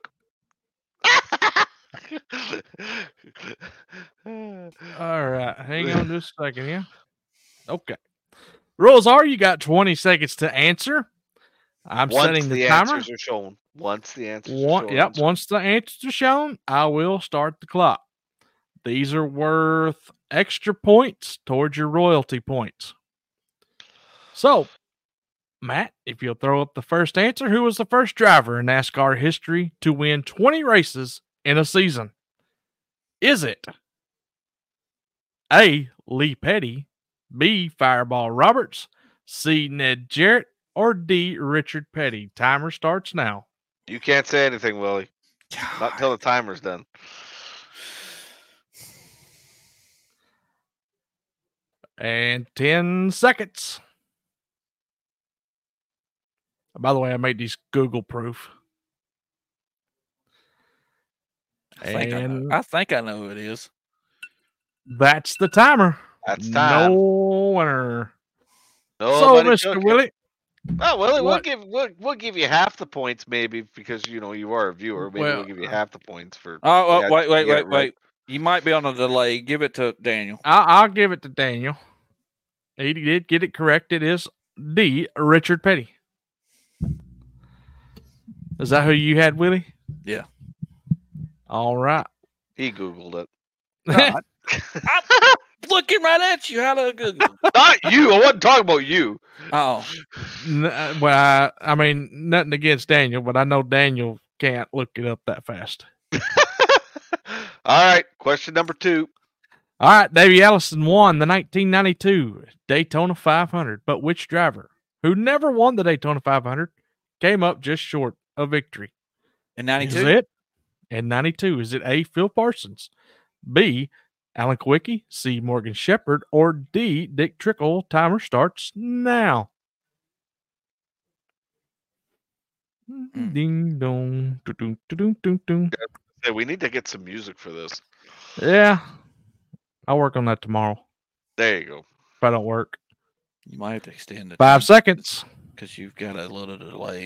S2: All right. Hang on just a second here. Okay. Rules are you got twenty seconds to answer. I'm
S3: Once
S2: setting the,
S3: the
S2: timer.
S3: answers are shown. Once the answers
S2: One,
S3: are shown.
S2: yep. Once the answers are shown, I will start the clock. These are worth extra points towards your royalty points. So, Matt, if you'll throw up the first answer, who was the first driver in NASCAR history to win twenty races in a season? Is it A, Lee Petty, B, Fireball Roberts, C, Ned Jarrett, or D, Richard Petty? Timer starts now.
S3: You can't say anything, Willie. Not until the timer's done.
S2: And ten seconds. By the way, I made these Google proof.
S4: I think, I, know.
S2: And
S4: I think I know who it is.
S2: that's the timer.
S3: That's time.
S2: No winner. So,
S3: Nobody
S2: Mister
S3: took it.
S2: Willie,
S3: Oh, Willie, we'll
S2: What?
S3: give we'll, we'll give you half the points, maybe because you know you are a viewer. Maybe
S2: Well,
S3: we'll give you half the points for.
S4: Oh, oh
S3: yeah,
S4: wait, wait,
S3: you got
S4: wait,
S3: it right.
S4: wait. You might be on a delay. Give it to Daniel.
S2: I, I'll give it to Daniel. He did get it correct. It is D, Richard Petty. Is that who you had, Willie?
S4: Yeah.
S2: All right.
S3: He Googled it.
S4: I'm looking right at you. How to Google?
S3: Not you. I wasn't talking about you.
S4: Oh,
S2: N- uh, well, I, I mean, nothing against Daniel, but I know Daniel can't look it up that fast.
S3: All right. Question number two.
S2: All right, Davey Allison won the nineteen ninety-two Daytona five hundred, but which driver who never won the Daytona five hundred came up just short of victory?
S4: in
S2: Is
S4: ninety-two.
S2: it in ninety-two? Is it A, Phil Parsons, B, Alan Kwiecki, C, Morgan Shepherd, or D, Dick Trickle? Timer starts now.
S4: Mm.
S2: Ding dong, doo doo doo doo doo.
S3: Hey, we need to get some music for this.
S2: Yeah, I'll work on that tomorrow
S3: There you go.
S2: if I don't work.
S4: You might have to extend it
S2: Five seconds.
S4: because you've got a little delay.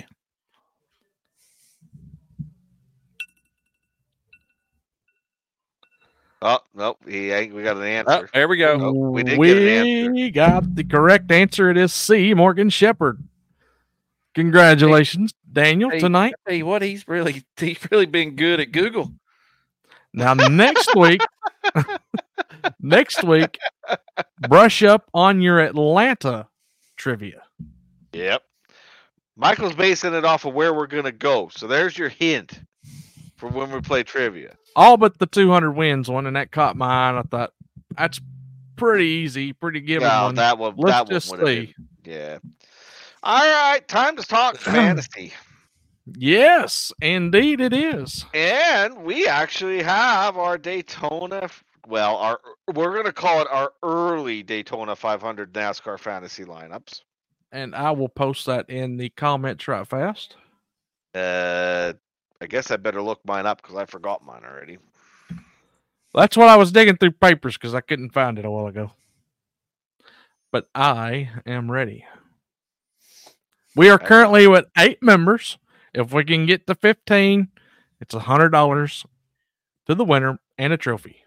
S3: Oh no, he ain't. We got an
S4: Oh,
S3: answer.
S4: there we go.
S3: Oh, we did get an answer.
S2: We got the correct answer. It is C, Morgan Shepherd. Congratulations, Daniel,
S4: Hey,
S2: tonight.
S4: Hey, what he's really he's really been good at Google.
S2: Now, next week, next week, brush up on your Atlanta trivia.
S3: Yep. Michael's basing it off of where we're gonna go. So there's your hint for when we play trivia.
S2: All but the two hundred wins one, and that caught my eye. And I thought that's pretty easy, pretty given
S3: No,
S2: one.
S3: that one.
S2: Let's
S3: that
S2: just
S3: one would have
S2: see.
S3: been. Yeah. All right, time to talk fantasy.
S2: Yes, indeed it is.
S3: And we actually have our Daytona. Well, our we're gonna call it our early Daytona five hundred NASCAR fantasy lineups.
S2: And I will post that in the comments right fast.
S3: Uh, I guess I better look mine up because I forgot mine already.
S2: That's what I was digging through papers because I couldn't find it a while ago. But I am ready. We are currently with eight members. If we can get to fifteen, It's a hundred dollars to the winner and a trophy.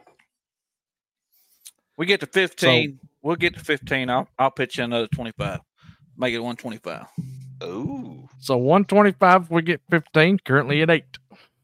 S4: We get to fifteen. So, we'll get to fifteen. I'll I'll pitch you another twenty-five. Make it one twenty-five.
S3: Ooh.
S2: So one twenty-five. We get fifteen. Currently at eight.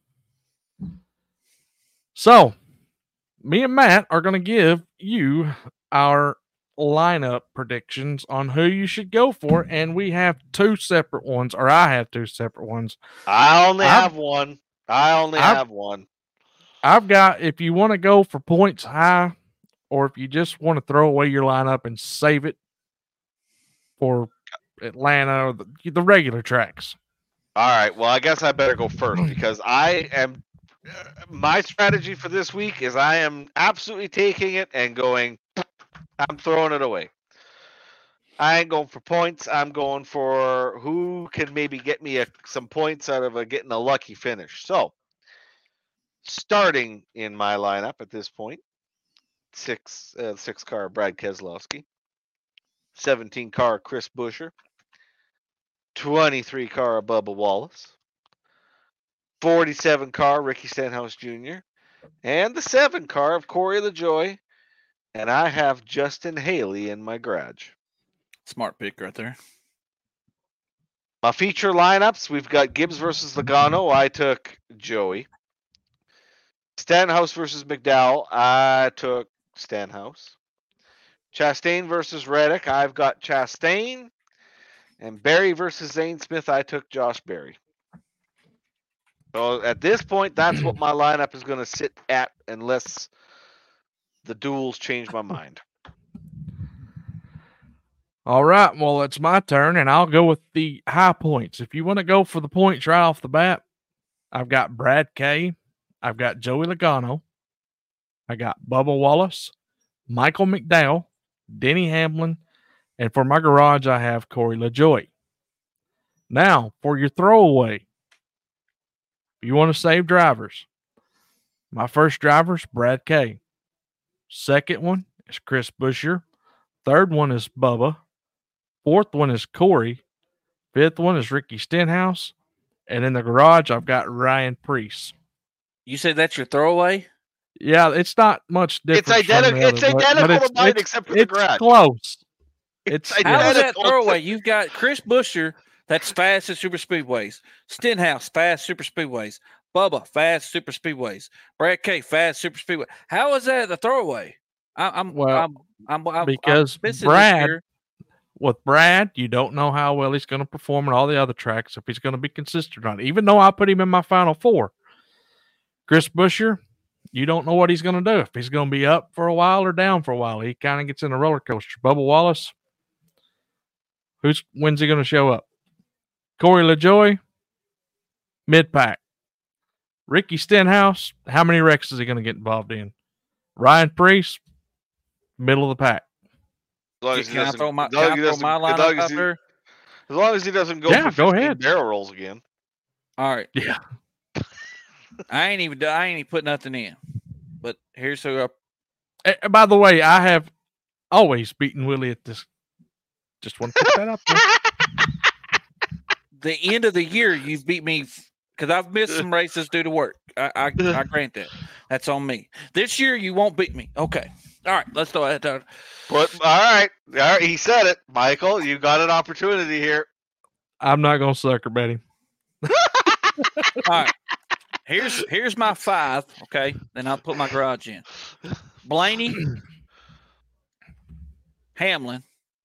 S2: So, me and Matt are going to give you our lineup predictions on who you should go for, and we have two separate ones, or I have two separate ones.
S3: I only
S2: I've,
S3: have one. I only
S2: I've,
S3: have one.
S2: I've got, if you want to go for points high, or if you just want to throw away your lineup and save it for Atlanta or the, the regular tracks.
S3: All right. Well, I guess I better go first because I am. My strategy for this week is I am absolutely taking it and going. I'm throwing it away. I ain't going for points. I'm going for who can maybe get me a, some points out of a, getting a lucky finish. So, starting in my lineup at this point, six uh, six car Brad Keselowski, seventeen car Chris Buescher, twenty-three car Bubba Wallace, forty-seven car Ricky Stenhouse Junior, and the seven car of Corey LaJoie, and I have Justin Haley in my garage.
S4: Smart pick right there.
S3: My feature lineups, we've got Gibbs versus Logano. I took Joey. Stenhouse versus McDowell. I took Stenhouse. Chastain versus Reddick. I've got Chastain. And Berry versus Zane Smith. I took Josh Berry. So at this point, that's what my lineup is going to sit at unless the duels change my mind.
S2: All right. Well, it's my turn, and I'll go with the high points. If you want to go for the points right off the bat, I've got Brad K. I've got Joey Logano. I got Bubba Wallace, Michael McDowell, Denny Hamlin, and for my garage, I have Corey LaJoie. Now, for your throwaway, if you want to save drivers, my first driver is Brad K. Second one is Chris Buescher. Third one is Bubba. Fourth one is Corey. Fifth one is Ricky Stenhouse. And in the garage, I've got Ryan Preece.
S4: You said that's your throwaway?
S2: Yeah, it's not much different.
S3: It's identical. It's
S2: other,
S3: identical
S2: but it's,
S3: to mine,
S2: it's,
S3: except for
S2: it's
S3: the garage.
S2: Close.
S3: It's,
S2: it's
S4: how is that
S3: identical.
S4: throwaway? You've got Chris Buescher, that's fast at super speedways. Stenhouse, fast super speedways. Bubba, fast super speedways. Brad K, fast super speedway. How is that the throwaway? I, I'm
S2: well
S4: I'm, I'm, I'm
S2: because
S4: I'm
S2: Brad. With Brad, you don't know how well he's going to perform on all the other tracks, if he's going to be consistent on it, even though I put him in my final four. Chris Buescher, you don't know what he's going to do, if he's going to be up for a while or down for a while. He kind of gets in a roller coaster. Bubba Wallace, who's when's he going to show up? Corey LaJoie, mid-pack. Ricky Stenhouse, how many wrecks is he going to get involved in? Ryan Preece, middle of the pack.
S3: As long as he
S4: can I
S3: doesn't,
S4: throw my,
S3: as long
S4: can
S3: as
S4: I
S3: he
S4: throw
S3: doesn't-
S4: my
S3: as long
S4: lineup
S3: as
S4: out
S3: he-
S4: there?
S3: As long as he doesn't go
S2: Yeah,
S3: for
S2: go
S3: fifteen
S2: ahead.
S3: barrel rolls again.
S4: All right.
S2: Yeah.
S4: I ain't even I ain't even put nothing in. But here's who I
S2: Uh, by the way, I have always beaten Willie at this. Just want to put that up there.
S4: the end of the year you've beat me because I've missed some races due to work. I, I I grant that. That's on me. This year you won't beat me. Okay. All right. Let's throw that down.
S3: But all right, all right, he said it, Michael. You got an opportunity here.
S2: I'm not going to sucker bet him.
S4: All right. Here's here's my five. Okay. Then I'll put my garage in. Blaney, Hamlin,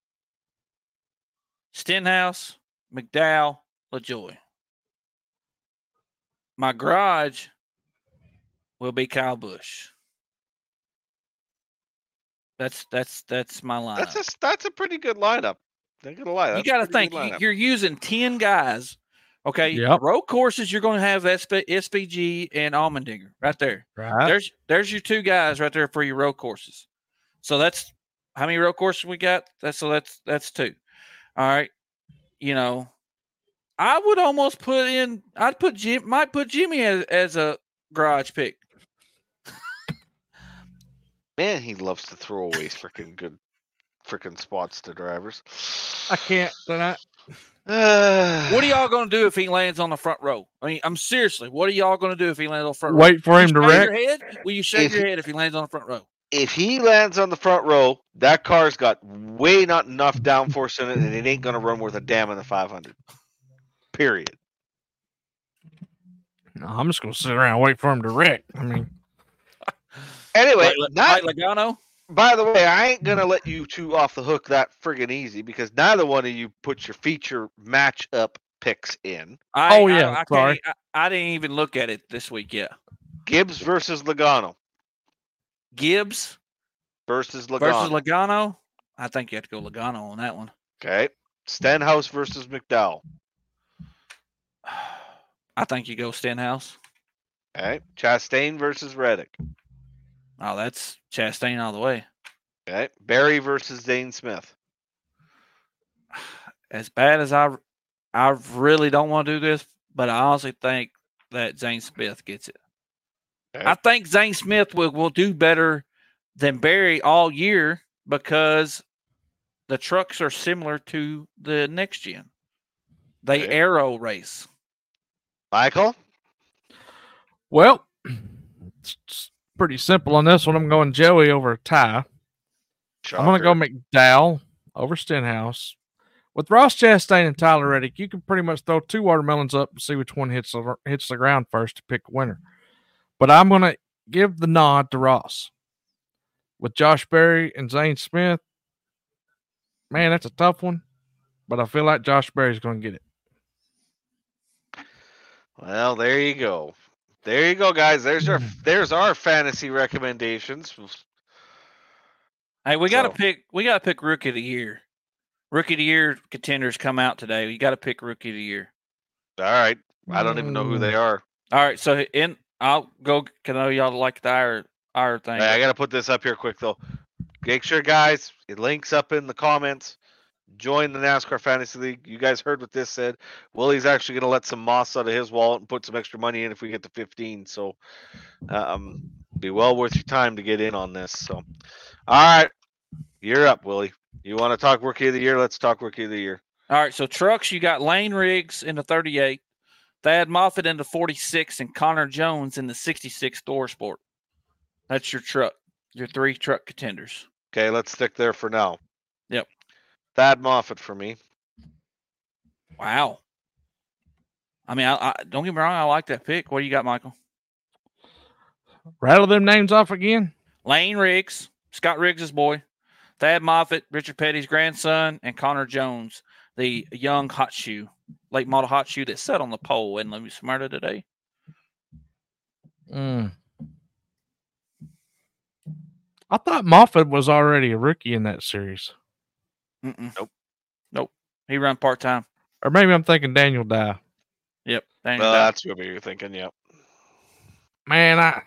S4: Stenhouse, McDowell, LaJoie. My garage will be Kyle Busch. That's that's that's my lineup.
S3: That's a that's a pretty good lineup. Not gonna lie.
S4: You
S3: that's
S4: got to
S3: a pretty
S4: think
S3: good
S4: you-
S3: lineup.
S4: you're using ten guys. Okay,
S2: Yep.
S4: road courses you're going to have S P G and Allmendinger right there.
S2: Right.
S4: There's there's your two guys right there for your road courses. So that's how many road courses we got. That's so that's that's two. All right, you know, I would almost put in. I'd put Jim. Might put Jimmy as as a garage pick.
S3: Man, he loves to throw away freaking good freaking spots to drivers.
S2: I can't. Then I,
S4: What are y'all going to do if he lands on the front row? I mean, I'm seriously. What are y'all going to do if he lands on the front row?
S2: Wait for
S4: Will
S2: him
S4: you
S2: to
S4: shave
S2: wreck.
S4: your head? Will you shake
S3: If-
S4: your head if he lands on the front row?
S3: If he lands on the front row, that car's got way not enough downforce in it, and it ain't going to run worth a damn in the five hundred. Period.
S2: No, I'm just gonna sit around and wait for him to wreck. I mean,
S3: Anyway,
S4: Like,
S3: not,
S4: like Logano?
S3: by the way, I ain't going to let you two off the hook that friggin' easy because neither one of you put your feature matchup picks in.
S4: I,
S2: Oh,
S4: I-
S2: yeah,
S4: I, can't,
S2: sorry.
S4: I, I didn't even look at it this week yet.
S3: Gibbs versus Logano
S4: Gibbs
S3: versus Logano.
S4: versus Logano. I think you have to go Logano on that one.
S3: Okay. Stenhouse versus McDowell.
S4: I think you go Stenhouse.
S3: Okay. Chastain versus Reddick.
S4: Oh, that's Chastain all the way.
S3: Okay. Barry versus Zane Smith.
S4: As bad as I, I really don't want to do this, but I honestly think that Zane Smith gets it.
S3: Okay.
S4: I think Zane Smith will, will do better than Barry all year because the trucks are similar to the next gen. They
S3: Okay.
S4: aero race.
S3: Michael?
S2: well, it's it's pretty simple on this one. I'm going Joey over Ty. I'm gonna go McDowell over Stenhouse. With Ross Chastain and Tyler Reddick, you can pretty much throw two watermelons up and see which one hits the, hits the ground first to pick a winner. But I'm gonna give the nod to Ross. With Josh Berry and Zane Smith, man, that's a tough one. But I feel like Josh Berry's gonna get it.
S3: Well, there you go. There you go, guys. There's our
S2: Hmm.
S3: there's our fantasy recommendations.
S4: Hey, we got to
S3: So-
S4: pick. We got to pick rookie of the year. Rookie of the year contenders come out today. You got to pick rookie of the year.
S3: All right. I don't even know who they are.
S4: All right, so in I'll go. Can I know y'all like the our our thing?
S3: Hey, I got to put this up here quick though. Make sure, guys, it links up in the comments. Join the NASCAR Fantasy League. You guys heard what this said. Willie's actually going to let some moss out of his wallet and put some extra money in if we get to fifteen. So, um, be well worth your time to get in on this. So, all right, you're up, Willie. You want to talk Rookie of the Year? Let's talk Rookie of the Year.
S4: All right, so trucks, you got Lane Riggs in the thirty-eight, Thad Moffitt in the forty-six, and Connor Jones in the sixty-six Thor Sport. That's your truck, your three truck contenders.
S3: Okay, let's stick there for now.
S4: Yep.
S3: Thad Moffitt for me.
S4: Wow. I mean, I, I don't get me wrong, I like that pick. What do you got, Michael?
S2: Rattle them names off again.
S4: Lane Riggs, Scott Riggs' boy, Thad Moffitt, Richard Petty's grandson, and Connor Jones, the young hot shoe, late model hot shoe that sat on the pole and let me smarter today.
S2: Mm. I thought Moffitt was already a rookie in that series.
S4: Mm-mm.
S3: Nope.
S4: Nope. He run part time.
S2: Or maybe I'm thinking Daniel Dye.
S4: Yep.
S3: Well,
S4: Daniel Dye.
S3: that's what you're thinking. Yep.
S2: Man, I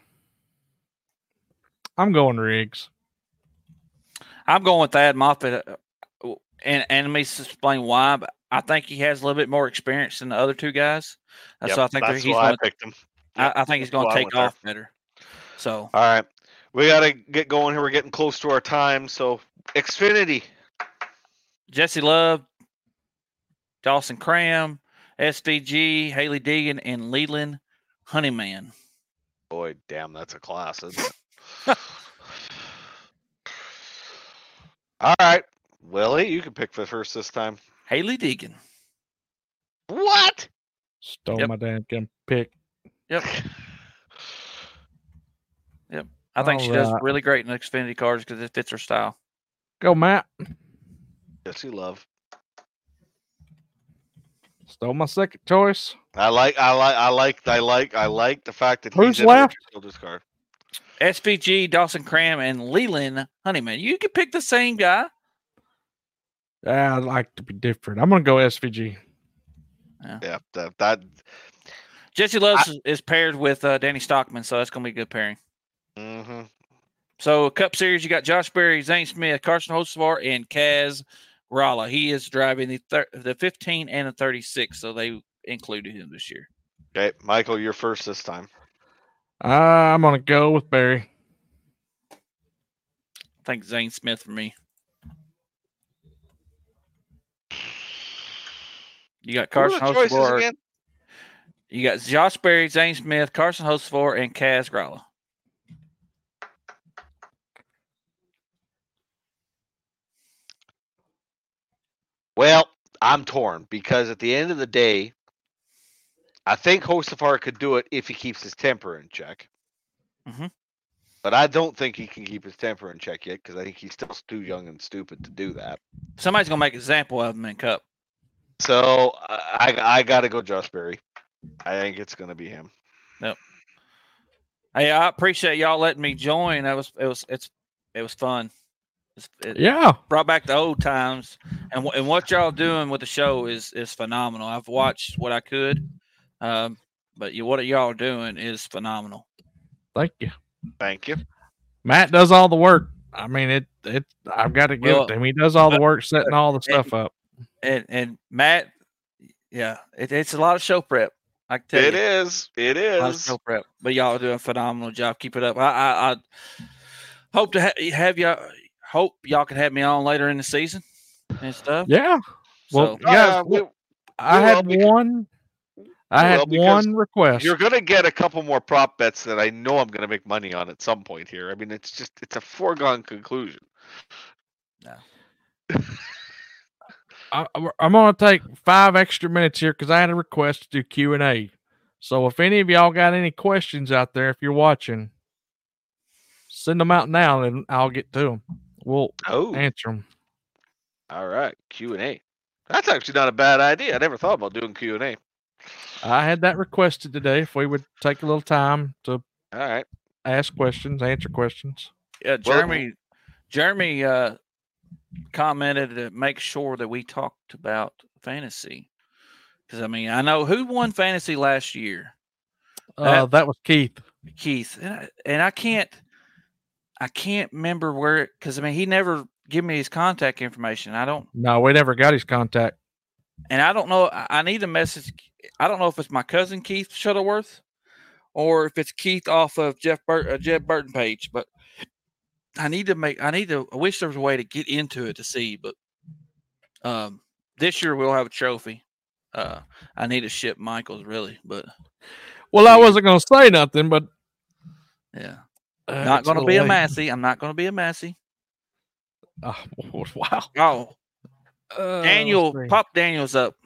S2: I'm going Riggs.
S4: I'm going with Thad Moffitt, uh, and and let me explain why. But I think he has a little bit more experience than the other two guys, and
S3: Yep,
S4: so I think that
S3: that's
S4: he's
S3: why
S4: going.
S3: I picked him.
S4: I,
S3: Yep,
S4: I think he's
S3: that's
S4: going
S3: why
S4: to
S3: I
S4: take
S3: went there.
S4: off better. So
S3: All right. We got to get going here. We're getting close to our time. So, Xfinity.
S4: Jesse Love, Dawson Cram, S V G, Haley Deegan, and Leland Honeyman.
S3: Boy, damn, that's a class, isn't it? All right. Willie, you can pick the first this time.
S4: Haley Deegan.
S3: What?
S2: Stole
S4: Yep.
S2: my damn gun pick.
S4: Yep. I think
S2: All
S4: she does
S2: right.
S4: really great in the Xfinity cars because it fits her style.
S2: Go, Matt.
S3: Jesse Love.
S2: Stole my second choice.
S3: I like, I like, I like, I like, I like the fact that
S2: Who's
S3: he's in
S2: left?
S3: a Richard Childress car.
S4: S V G, Dawson Cram, and Leland Honeyman. You can pick the same guy.
S2: Ah, I'd like to be different. I'm gonna go S V G.
S3: Yeah, that, that
S4: Jesse Love is- is paired with uh, Danny Stockman, so that's going to be a good pairing.
S3: hmm
S4: So, Cup Series, you got Josh Berry, Zane Smith, Carson Hocevar, and Kaz Rala. He is driving the thir- the fifteen and the thirty-six, so they included him this year.
S3: Okay, Michael, you're first this time.
S2: Uh, I'm gonna go with Barry.
S4: I think Zane Smith for me. You got
S3: Who are
S4: Carson
S3: the choices
S4: Hocevar.
S3: again?
S4: You got Josh Berry, Zane Smith, Carson Hocevar, and Kaz Grala.
S3: Well, I'm torn because at the end of the day, I think Hocevar could do it if he keeps his temper in check.
S4: Mhm.
S3: But I don't think he can keep his temper in check yet because I think he's still too young and stupid to do that.
S4: Somebody's gonna make an example of him in Cup.
S3: So I I, I got to go Josh Berry. I think it's going to be him.
S4: Yep. Hey, I appreciate y'all letting me join. That was it was it's it was fun. It
S2: Yeah.
S4: brought back the old times, and and what y'all doing with the show is is phenomenal. I've watched what I could, um, but you, what y'all are doing is phenomenal.
S2: Thank you.
S3: Thank you.
S2: Matt does all the work. I mean, it. It. I've got to give
S4: Well,
S2: it to him. He does all the work, setting all the stuff
S4: and,
S2: up.
S4: And and Matt, yeah, it, it's a lot of show prep. I can tell
S3: It
S4: you,
S3: is. It
S4: a lot of
S3: is.
S4: show prep. But y'all are doing a phenomenal job. Keep it up. I I, I hope to ha- have y'all. Hope y'all can have me on later in the season and stuff.
S2: Yeah. Well,
S4: So,
S2: guys,
S3: Uh, we-
S2: I
S3: we
S2: had
S3: will because-
S2: one. I
S3: we will
S2: had
S3: because
S2: one request.
S3: You're going to get a couple more prop bets that I know I'm going to make money on at some point here. I mean, it's just it's a foregone conclusion.
S4: no.
S2: I, I'm going to take five extra minutes here because I had a request to do Q and A. So if any of y'all got any questions out there, if you're watching, send them out now and I'll get to them. We'll
S3: Oh,
S2: answer them.
S3: all right. Q and A. That's actually not a bad idea. I never thought about doing Q and A.
S2: I had that requested today. If we would take a little time to
S3: All right.
S2: ask questions, answer questions.
S4: Yeah, Jeremy. Jeremy uh, commented to make sure that we talked about fantasy because I mean I know who won fantasy last year.
S2: Uh,
S4: That-
S2: that was Keith.
S4: Keith, and I, and I can't, I can't remember where because I mean he never gave me his contact information. I don't,
S2: No, we never got his contact.
S4: and I don't know. I, I need a message. I don't know if it's my cousin Keith Shuttleworth or if it's Keith off of Jeff Burt, uh, Jeff Burton page, but I need to make. I need to. I wish there was a way to get into it to see, but um, this year we'll have a trophy. Uh, I need to ship Michaels really, but
S2: Well, I wasn't going to say nothing, but
S4: yeah,
S2: uh,
S4: not
S2: it's
S4: going to
S2: little
S4: be a
S2: late.
S4: Massey. I'm not going to be a Massey.
S2: Oh, wow.
S4: Oh.
S2: Uh,
S4: Daniel,
S2: let's see.
S4: Pop Daniel's up.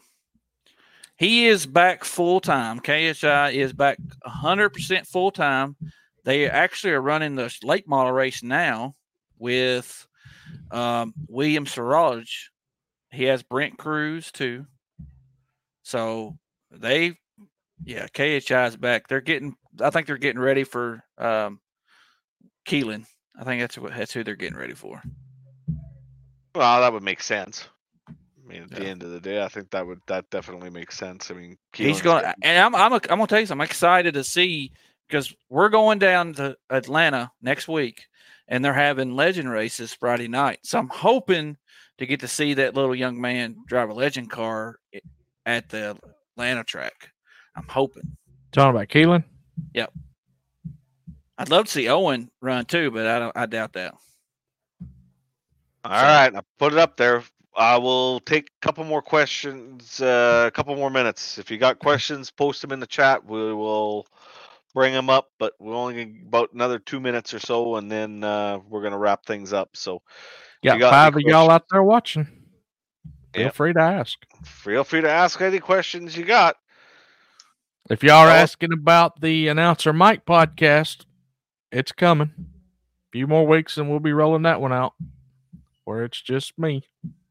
S4: He is back full time. K H I is back one hundred percent full time. They actually are running the late model race now with um, William Siraj. He has Brent Cruz too. So they, yeah, K H I is back. They're getting, I think they're getting ready for um, Keelan. I think that's what that's who they're getting ready for.
S3: Well, that would make sense. I mean, at the
S4: Yeah.
S3: end of the day, I think that would that definitely makes sense. I mean,
S4: He's
S3: Keelan's
S4: going,
S3: getting-
S4: and I'm I'm, a, I'm going to tell you something. I'm excited to see because we're going down to Atlanta next week, and they're having legend races Friday night. So I'm hoping to get to see that little young man drive a legend car at the Atlanta track. I'm hoping.
S2: Talking about Keelan?
S4: I'd love to see Owen run too, but I don't. I doubt that.
S3: All right, I put it up there. I will take a couple more questions, uh, a couple more minutes. If you got questions, post them in the chat. We will bring them up, but we're only gonna, about another two minutes or so, and then uh, we're gonna wrap things up. So,
S2: Got,
S3: you got
S2: five
S3: any
S2: of y'all out
S3: questions?
S2: there watching. Feel
S3: Yep.
S2: free to ask.
S3: feel free to ask any questions you got.
S2: If y'all are
S3: Oh.
S2: asking about the Announcer Mike podcast, it's coming. A few more weeks and we'll be rolling that one out where it's just me.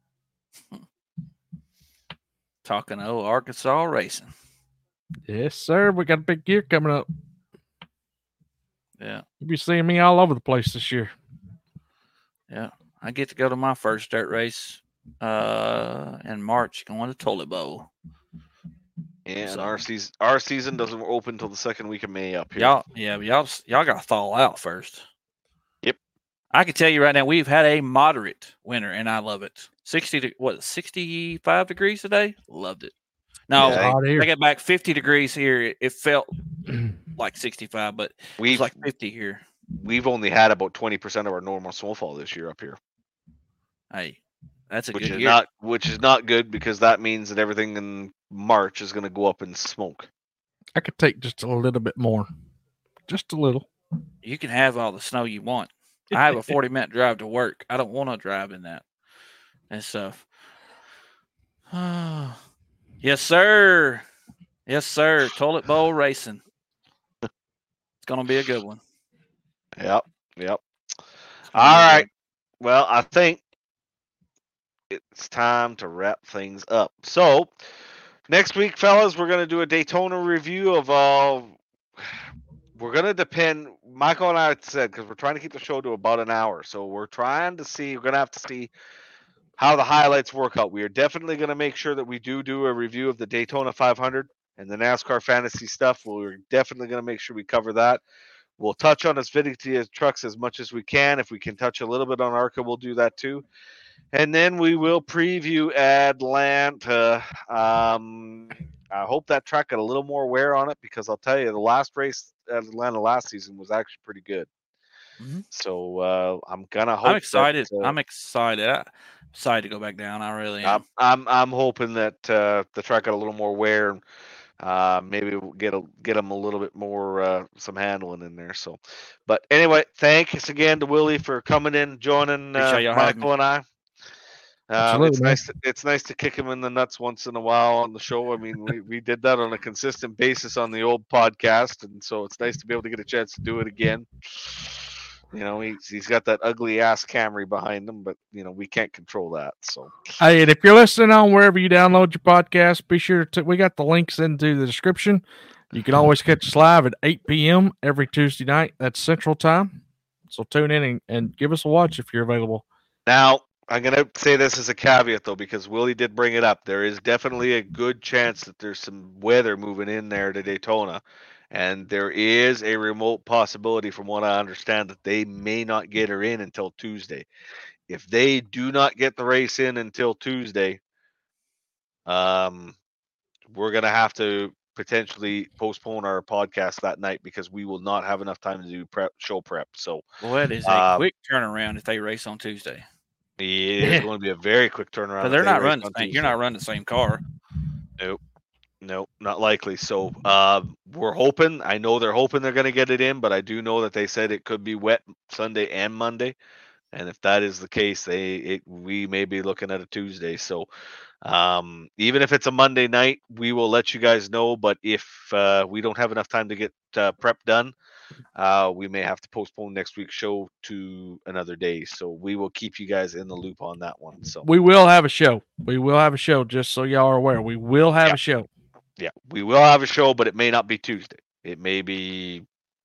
S4: Talking old Arkansas racing.
S2: Yes, sir. We got a big year coming up.
S4: Yeah,
S2: You'll be seeing me all over the place this year.
S4: yeah. I get to go to my first dirt race uh, in March, going to Tully Bowl.
S3: And
S4: So-
S3: our season, our season doesn't open until the second week of May up here.
S4: Y'all, yeah, but y'all, y'all got to thaw out first.
S3: Yep.
S4: I can tell you right now, we've had a moderate winter, and I love it. Sixty, to, what, sixty-five degrees today? Loved it. No,
S3: Yeah,
S2: Hot here.
S4: I got back fifty degrees here. It, it felt like sixty-five, but it was
S3: We've
S4: like fifty here.
S3: we've only had about twenty percent of our normal snowfall this year up here.
S4: Hey, That's a
S3: which
S4: good
S3: is
S4: year.
S3: not which is not good because that means that everything in March is going to go up in smoke.
S2: I could take just a little bit more, just a little.
S4: You can have all the snow you want. I have a forty minute drive to work. I don't want to drive in that and stuff. Yes, sir. Yes, sir. Toilet bowl racing. It's gonna be a good one.
S3: Yep, yep.
S4: It's
S3: All
S4: gonna be a good
S3: right. Well, I think it's time to wrap things up. So next week, fellas, we're going to do a Daytona review of all. We're going to depend. Michael and I said, because we're trying to keep the show to about an hour. So we're trying to see, we're going to have to see how the highlights work out. We are definitely going to make sure that we do do a review of the Daytona five hundred and the NASCAR fantasy stuff. We're definitely going to make sure we cover that. We'll touch on Xfinity trucks as much as we can. If we can touch a little bit on ARCA, we'll do that too. And then we will preview Atlanta. Um, I hope that track got a little more wear on it because I'll tell you, the last race at Atlanta last season was actually pretty good.
S4: Mm-hmm.
S3: So uh, I'm gonna hope.
S4: I'm excited.
S3: That, uh,
S4: I'm excited. I'm excited to go back down. I really am.
S3: I'm I'm, I'm hoping that uh, the track got a little more wear. And, uh, maybe we'll get a, get them a little bit more uh, some handling in there. So, but anyway, thanks again to Willie for coming in, joining uh, Michael and I. Um, it's
S2: man.
S3: nice. To, it's nice to kick him in the nuts once in a while on the show. I mean, we, we did that on a consistent basis on the old podcast, and so it's nice to be able to get a chance to do it again. You know, he's he's got that ugly ass Camry behind him, but you know we can't control that. So,
S2: hey, and if you're listening on wherever you download your podcast, be sure to. We got the links into the description. You can always catch us live at eight p.m. every Tuesday night. That's Central Time. So tune in and, and give us a watch if you're available.
S3: Now, I'm going to say this as a caveat, though, because Willie did bring it up. There is definitely a good chance that there's some weather moving in there to Daytona. And there is a remote possibility, from what I understand, that they may not get her in until Tuesday. If they do not get the race in until Tuesday, um, we're going to have to potentially postpone our podcast that night because we will not have enough time to do prep, show prep. So,
S4: well, that is a
S3: um,
S4: quick turnaround if they race on Tuesday.
S3: Yeah, it's going to be a very quick turnaround.
S4: But they're not running the same. You're not running the same car.
S3: Nope. Nope, not likely. So uh, we're hoping. I know they're hoping they're going to get it in, but I do know that they said it could be wet Sunday and Monday. And if that is the case, they it, we may be looking at a Tuesday. So um, even if it's a Monday night, we will let you guys know. But if uh, we don't have enough time to get uh, prep done, uh, we may have to postpone next week's show to another day. So we will keep you guys in the loop on that one. So
S2: we will have a show. We will have a show, just so y'all are aware. We will have
S3: yeah.
S2: a show.
S3: Yeah, we will have a show, but it may not be Tuesday. It may be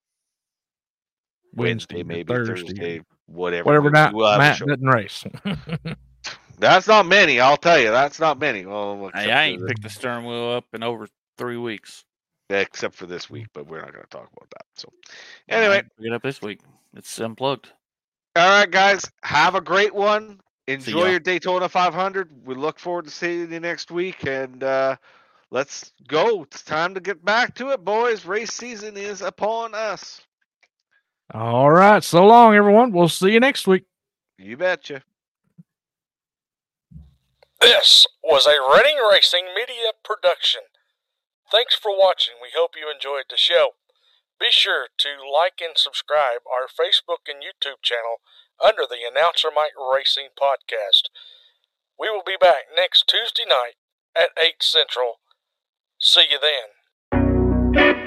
S3: Wednesday, Wednesday maybe Thursday, Thursday, whatever.
S2: Whatever not Matt
S3: doesn't
S2: race.
S3: That's not many, I'll tell you. That's not many. Well,
S4: hey, I ain't picked the steering wheel up in over three weeks.
S3: Except for this week, but we're not going to talk about that. So, anyway,
S4: get up this week. It's unplugged.
S3: All right, guys, have a great one. Enjoy your Daytona five hundred. We look forward to seeing you next week, and uh, let's go. It's time to get back to it, boys. Race season is upon us.
S2: All right, so long, everyone. We'll see you next week.
S3: You betcha.
S1: This was a Reading Racing Media production. Thanks for watching. We hope you enjoyed the show. Be sure to like and subscribe our Facebook and YouTube channel under the Announcer Mike Racing Podcast. We will be back next Tuesday night at eight Central. See you then.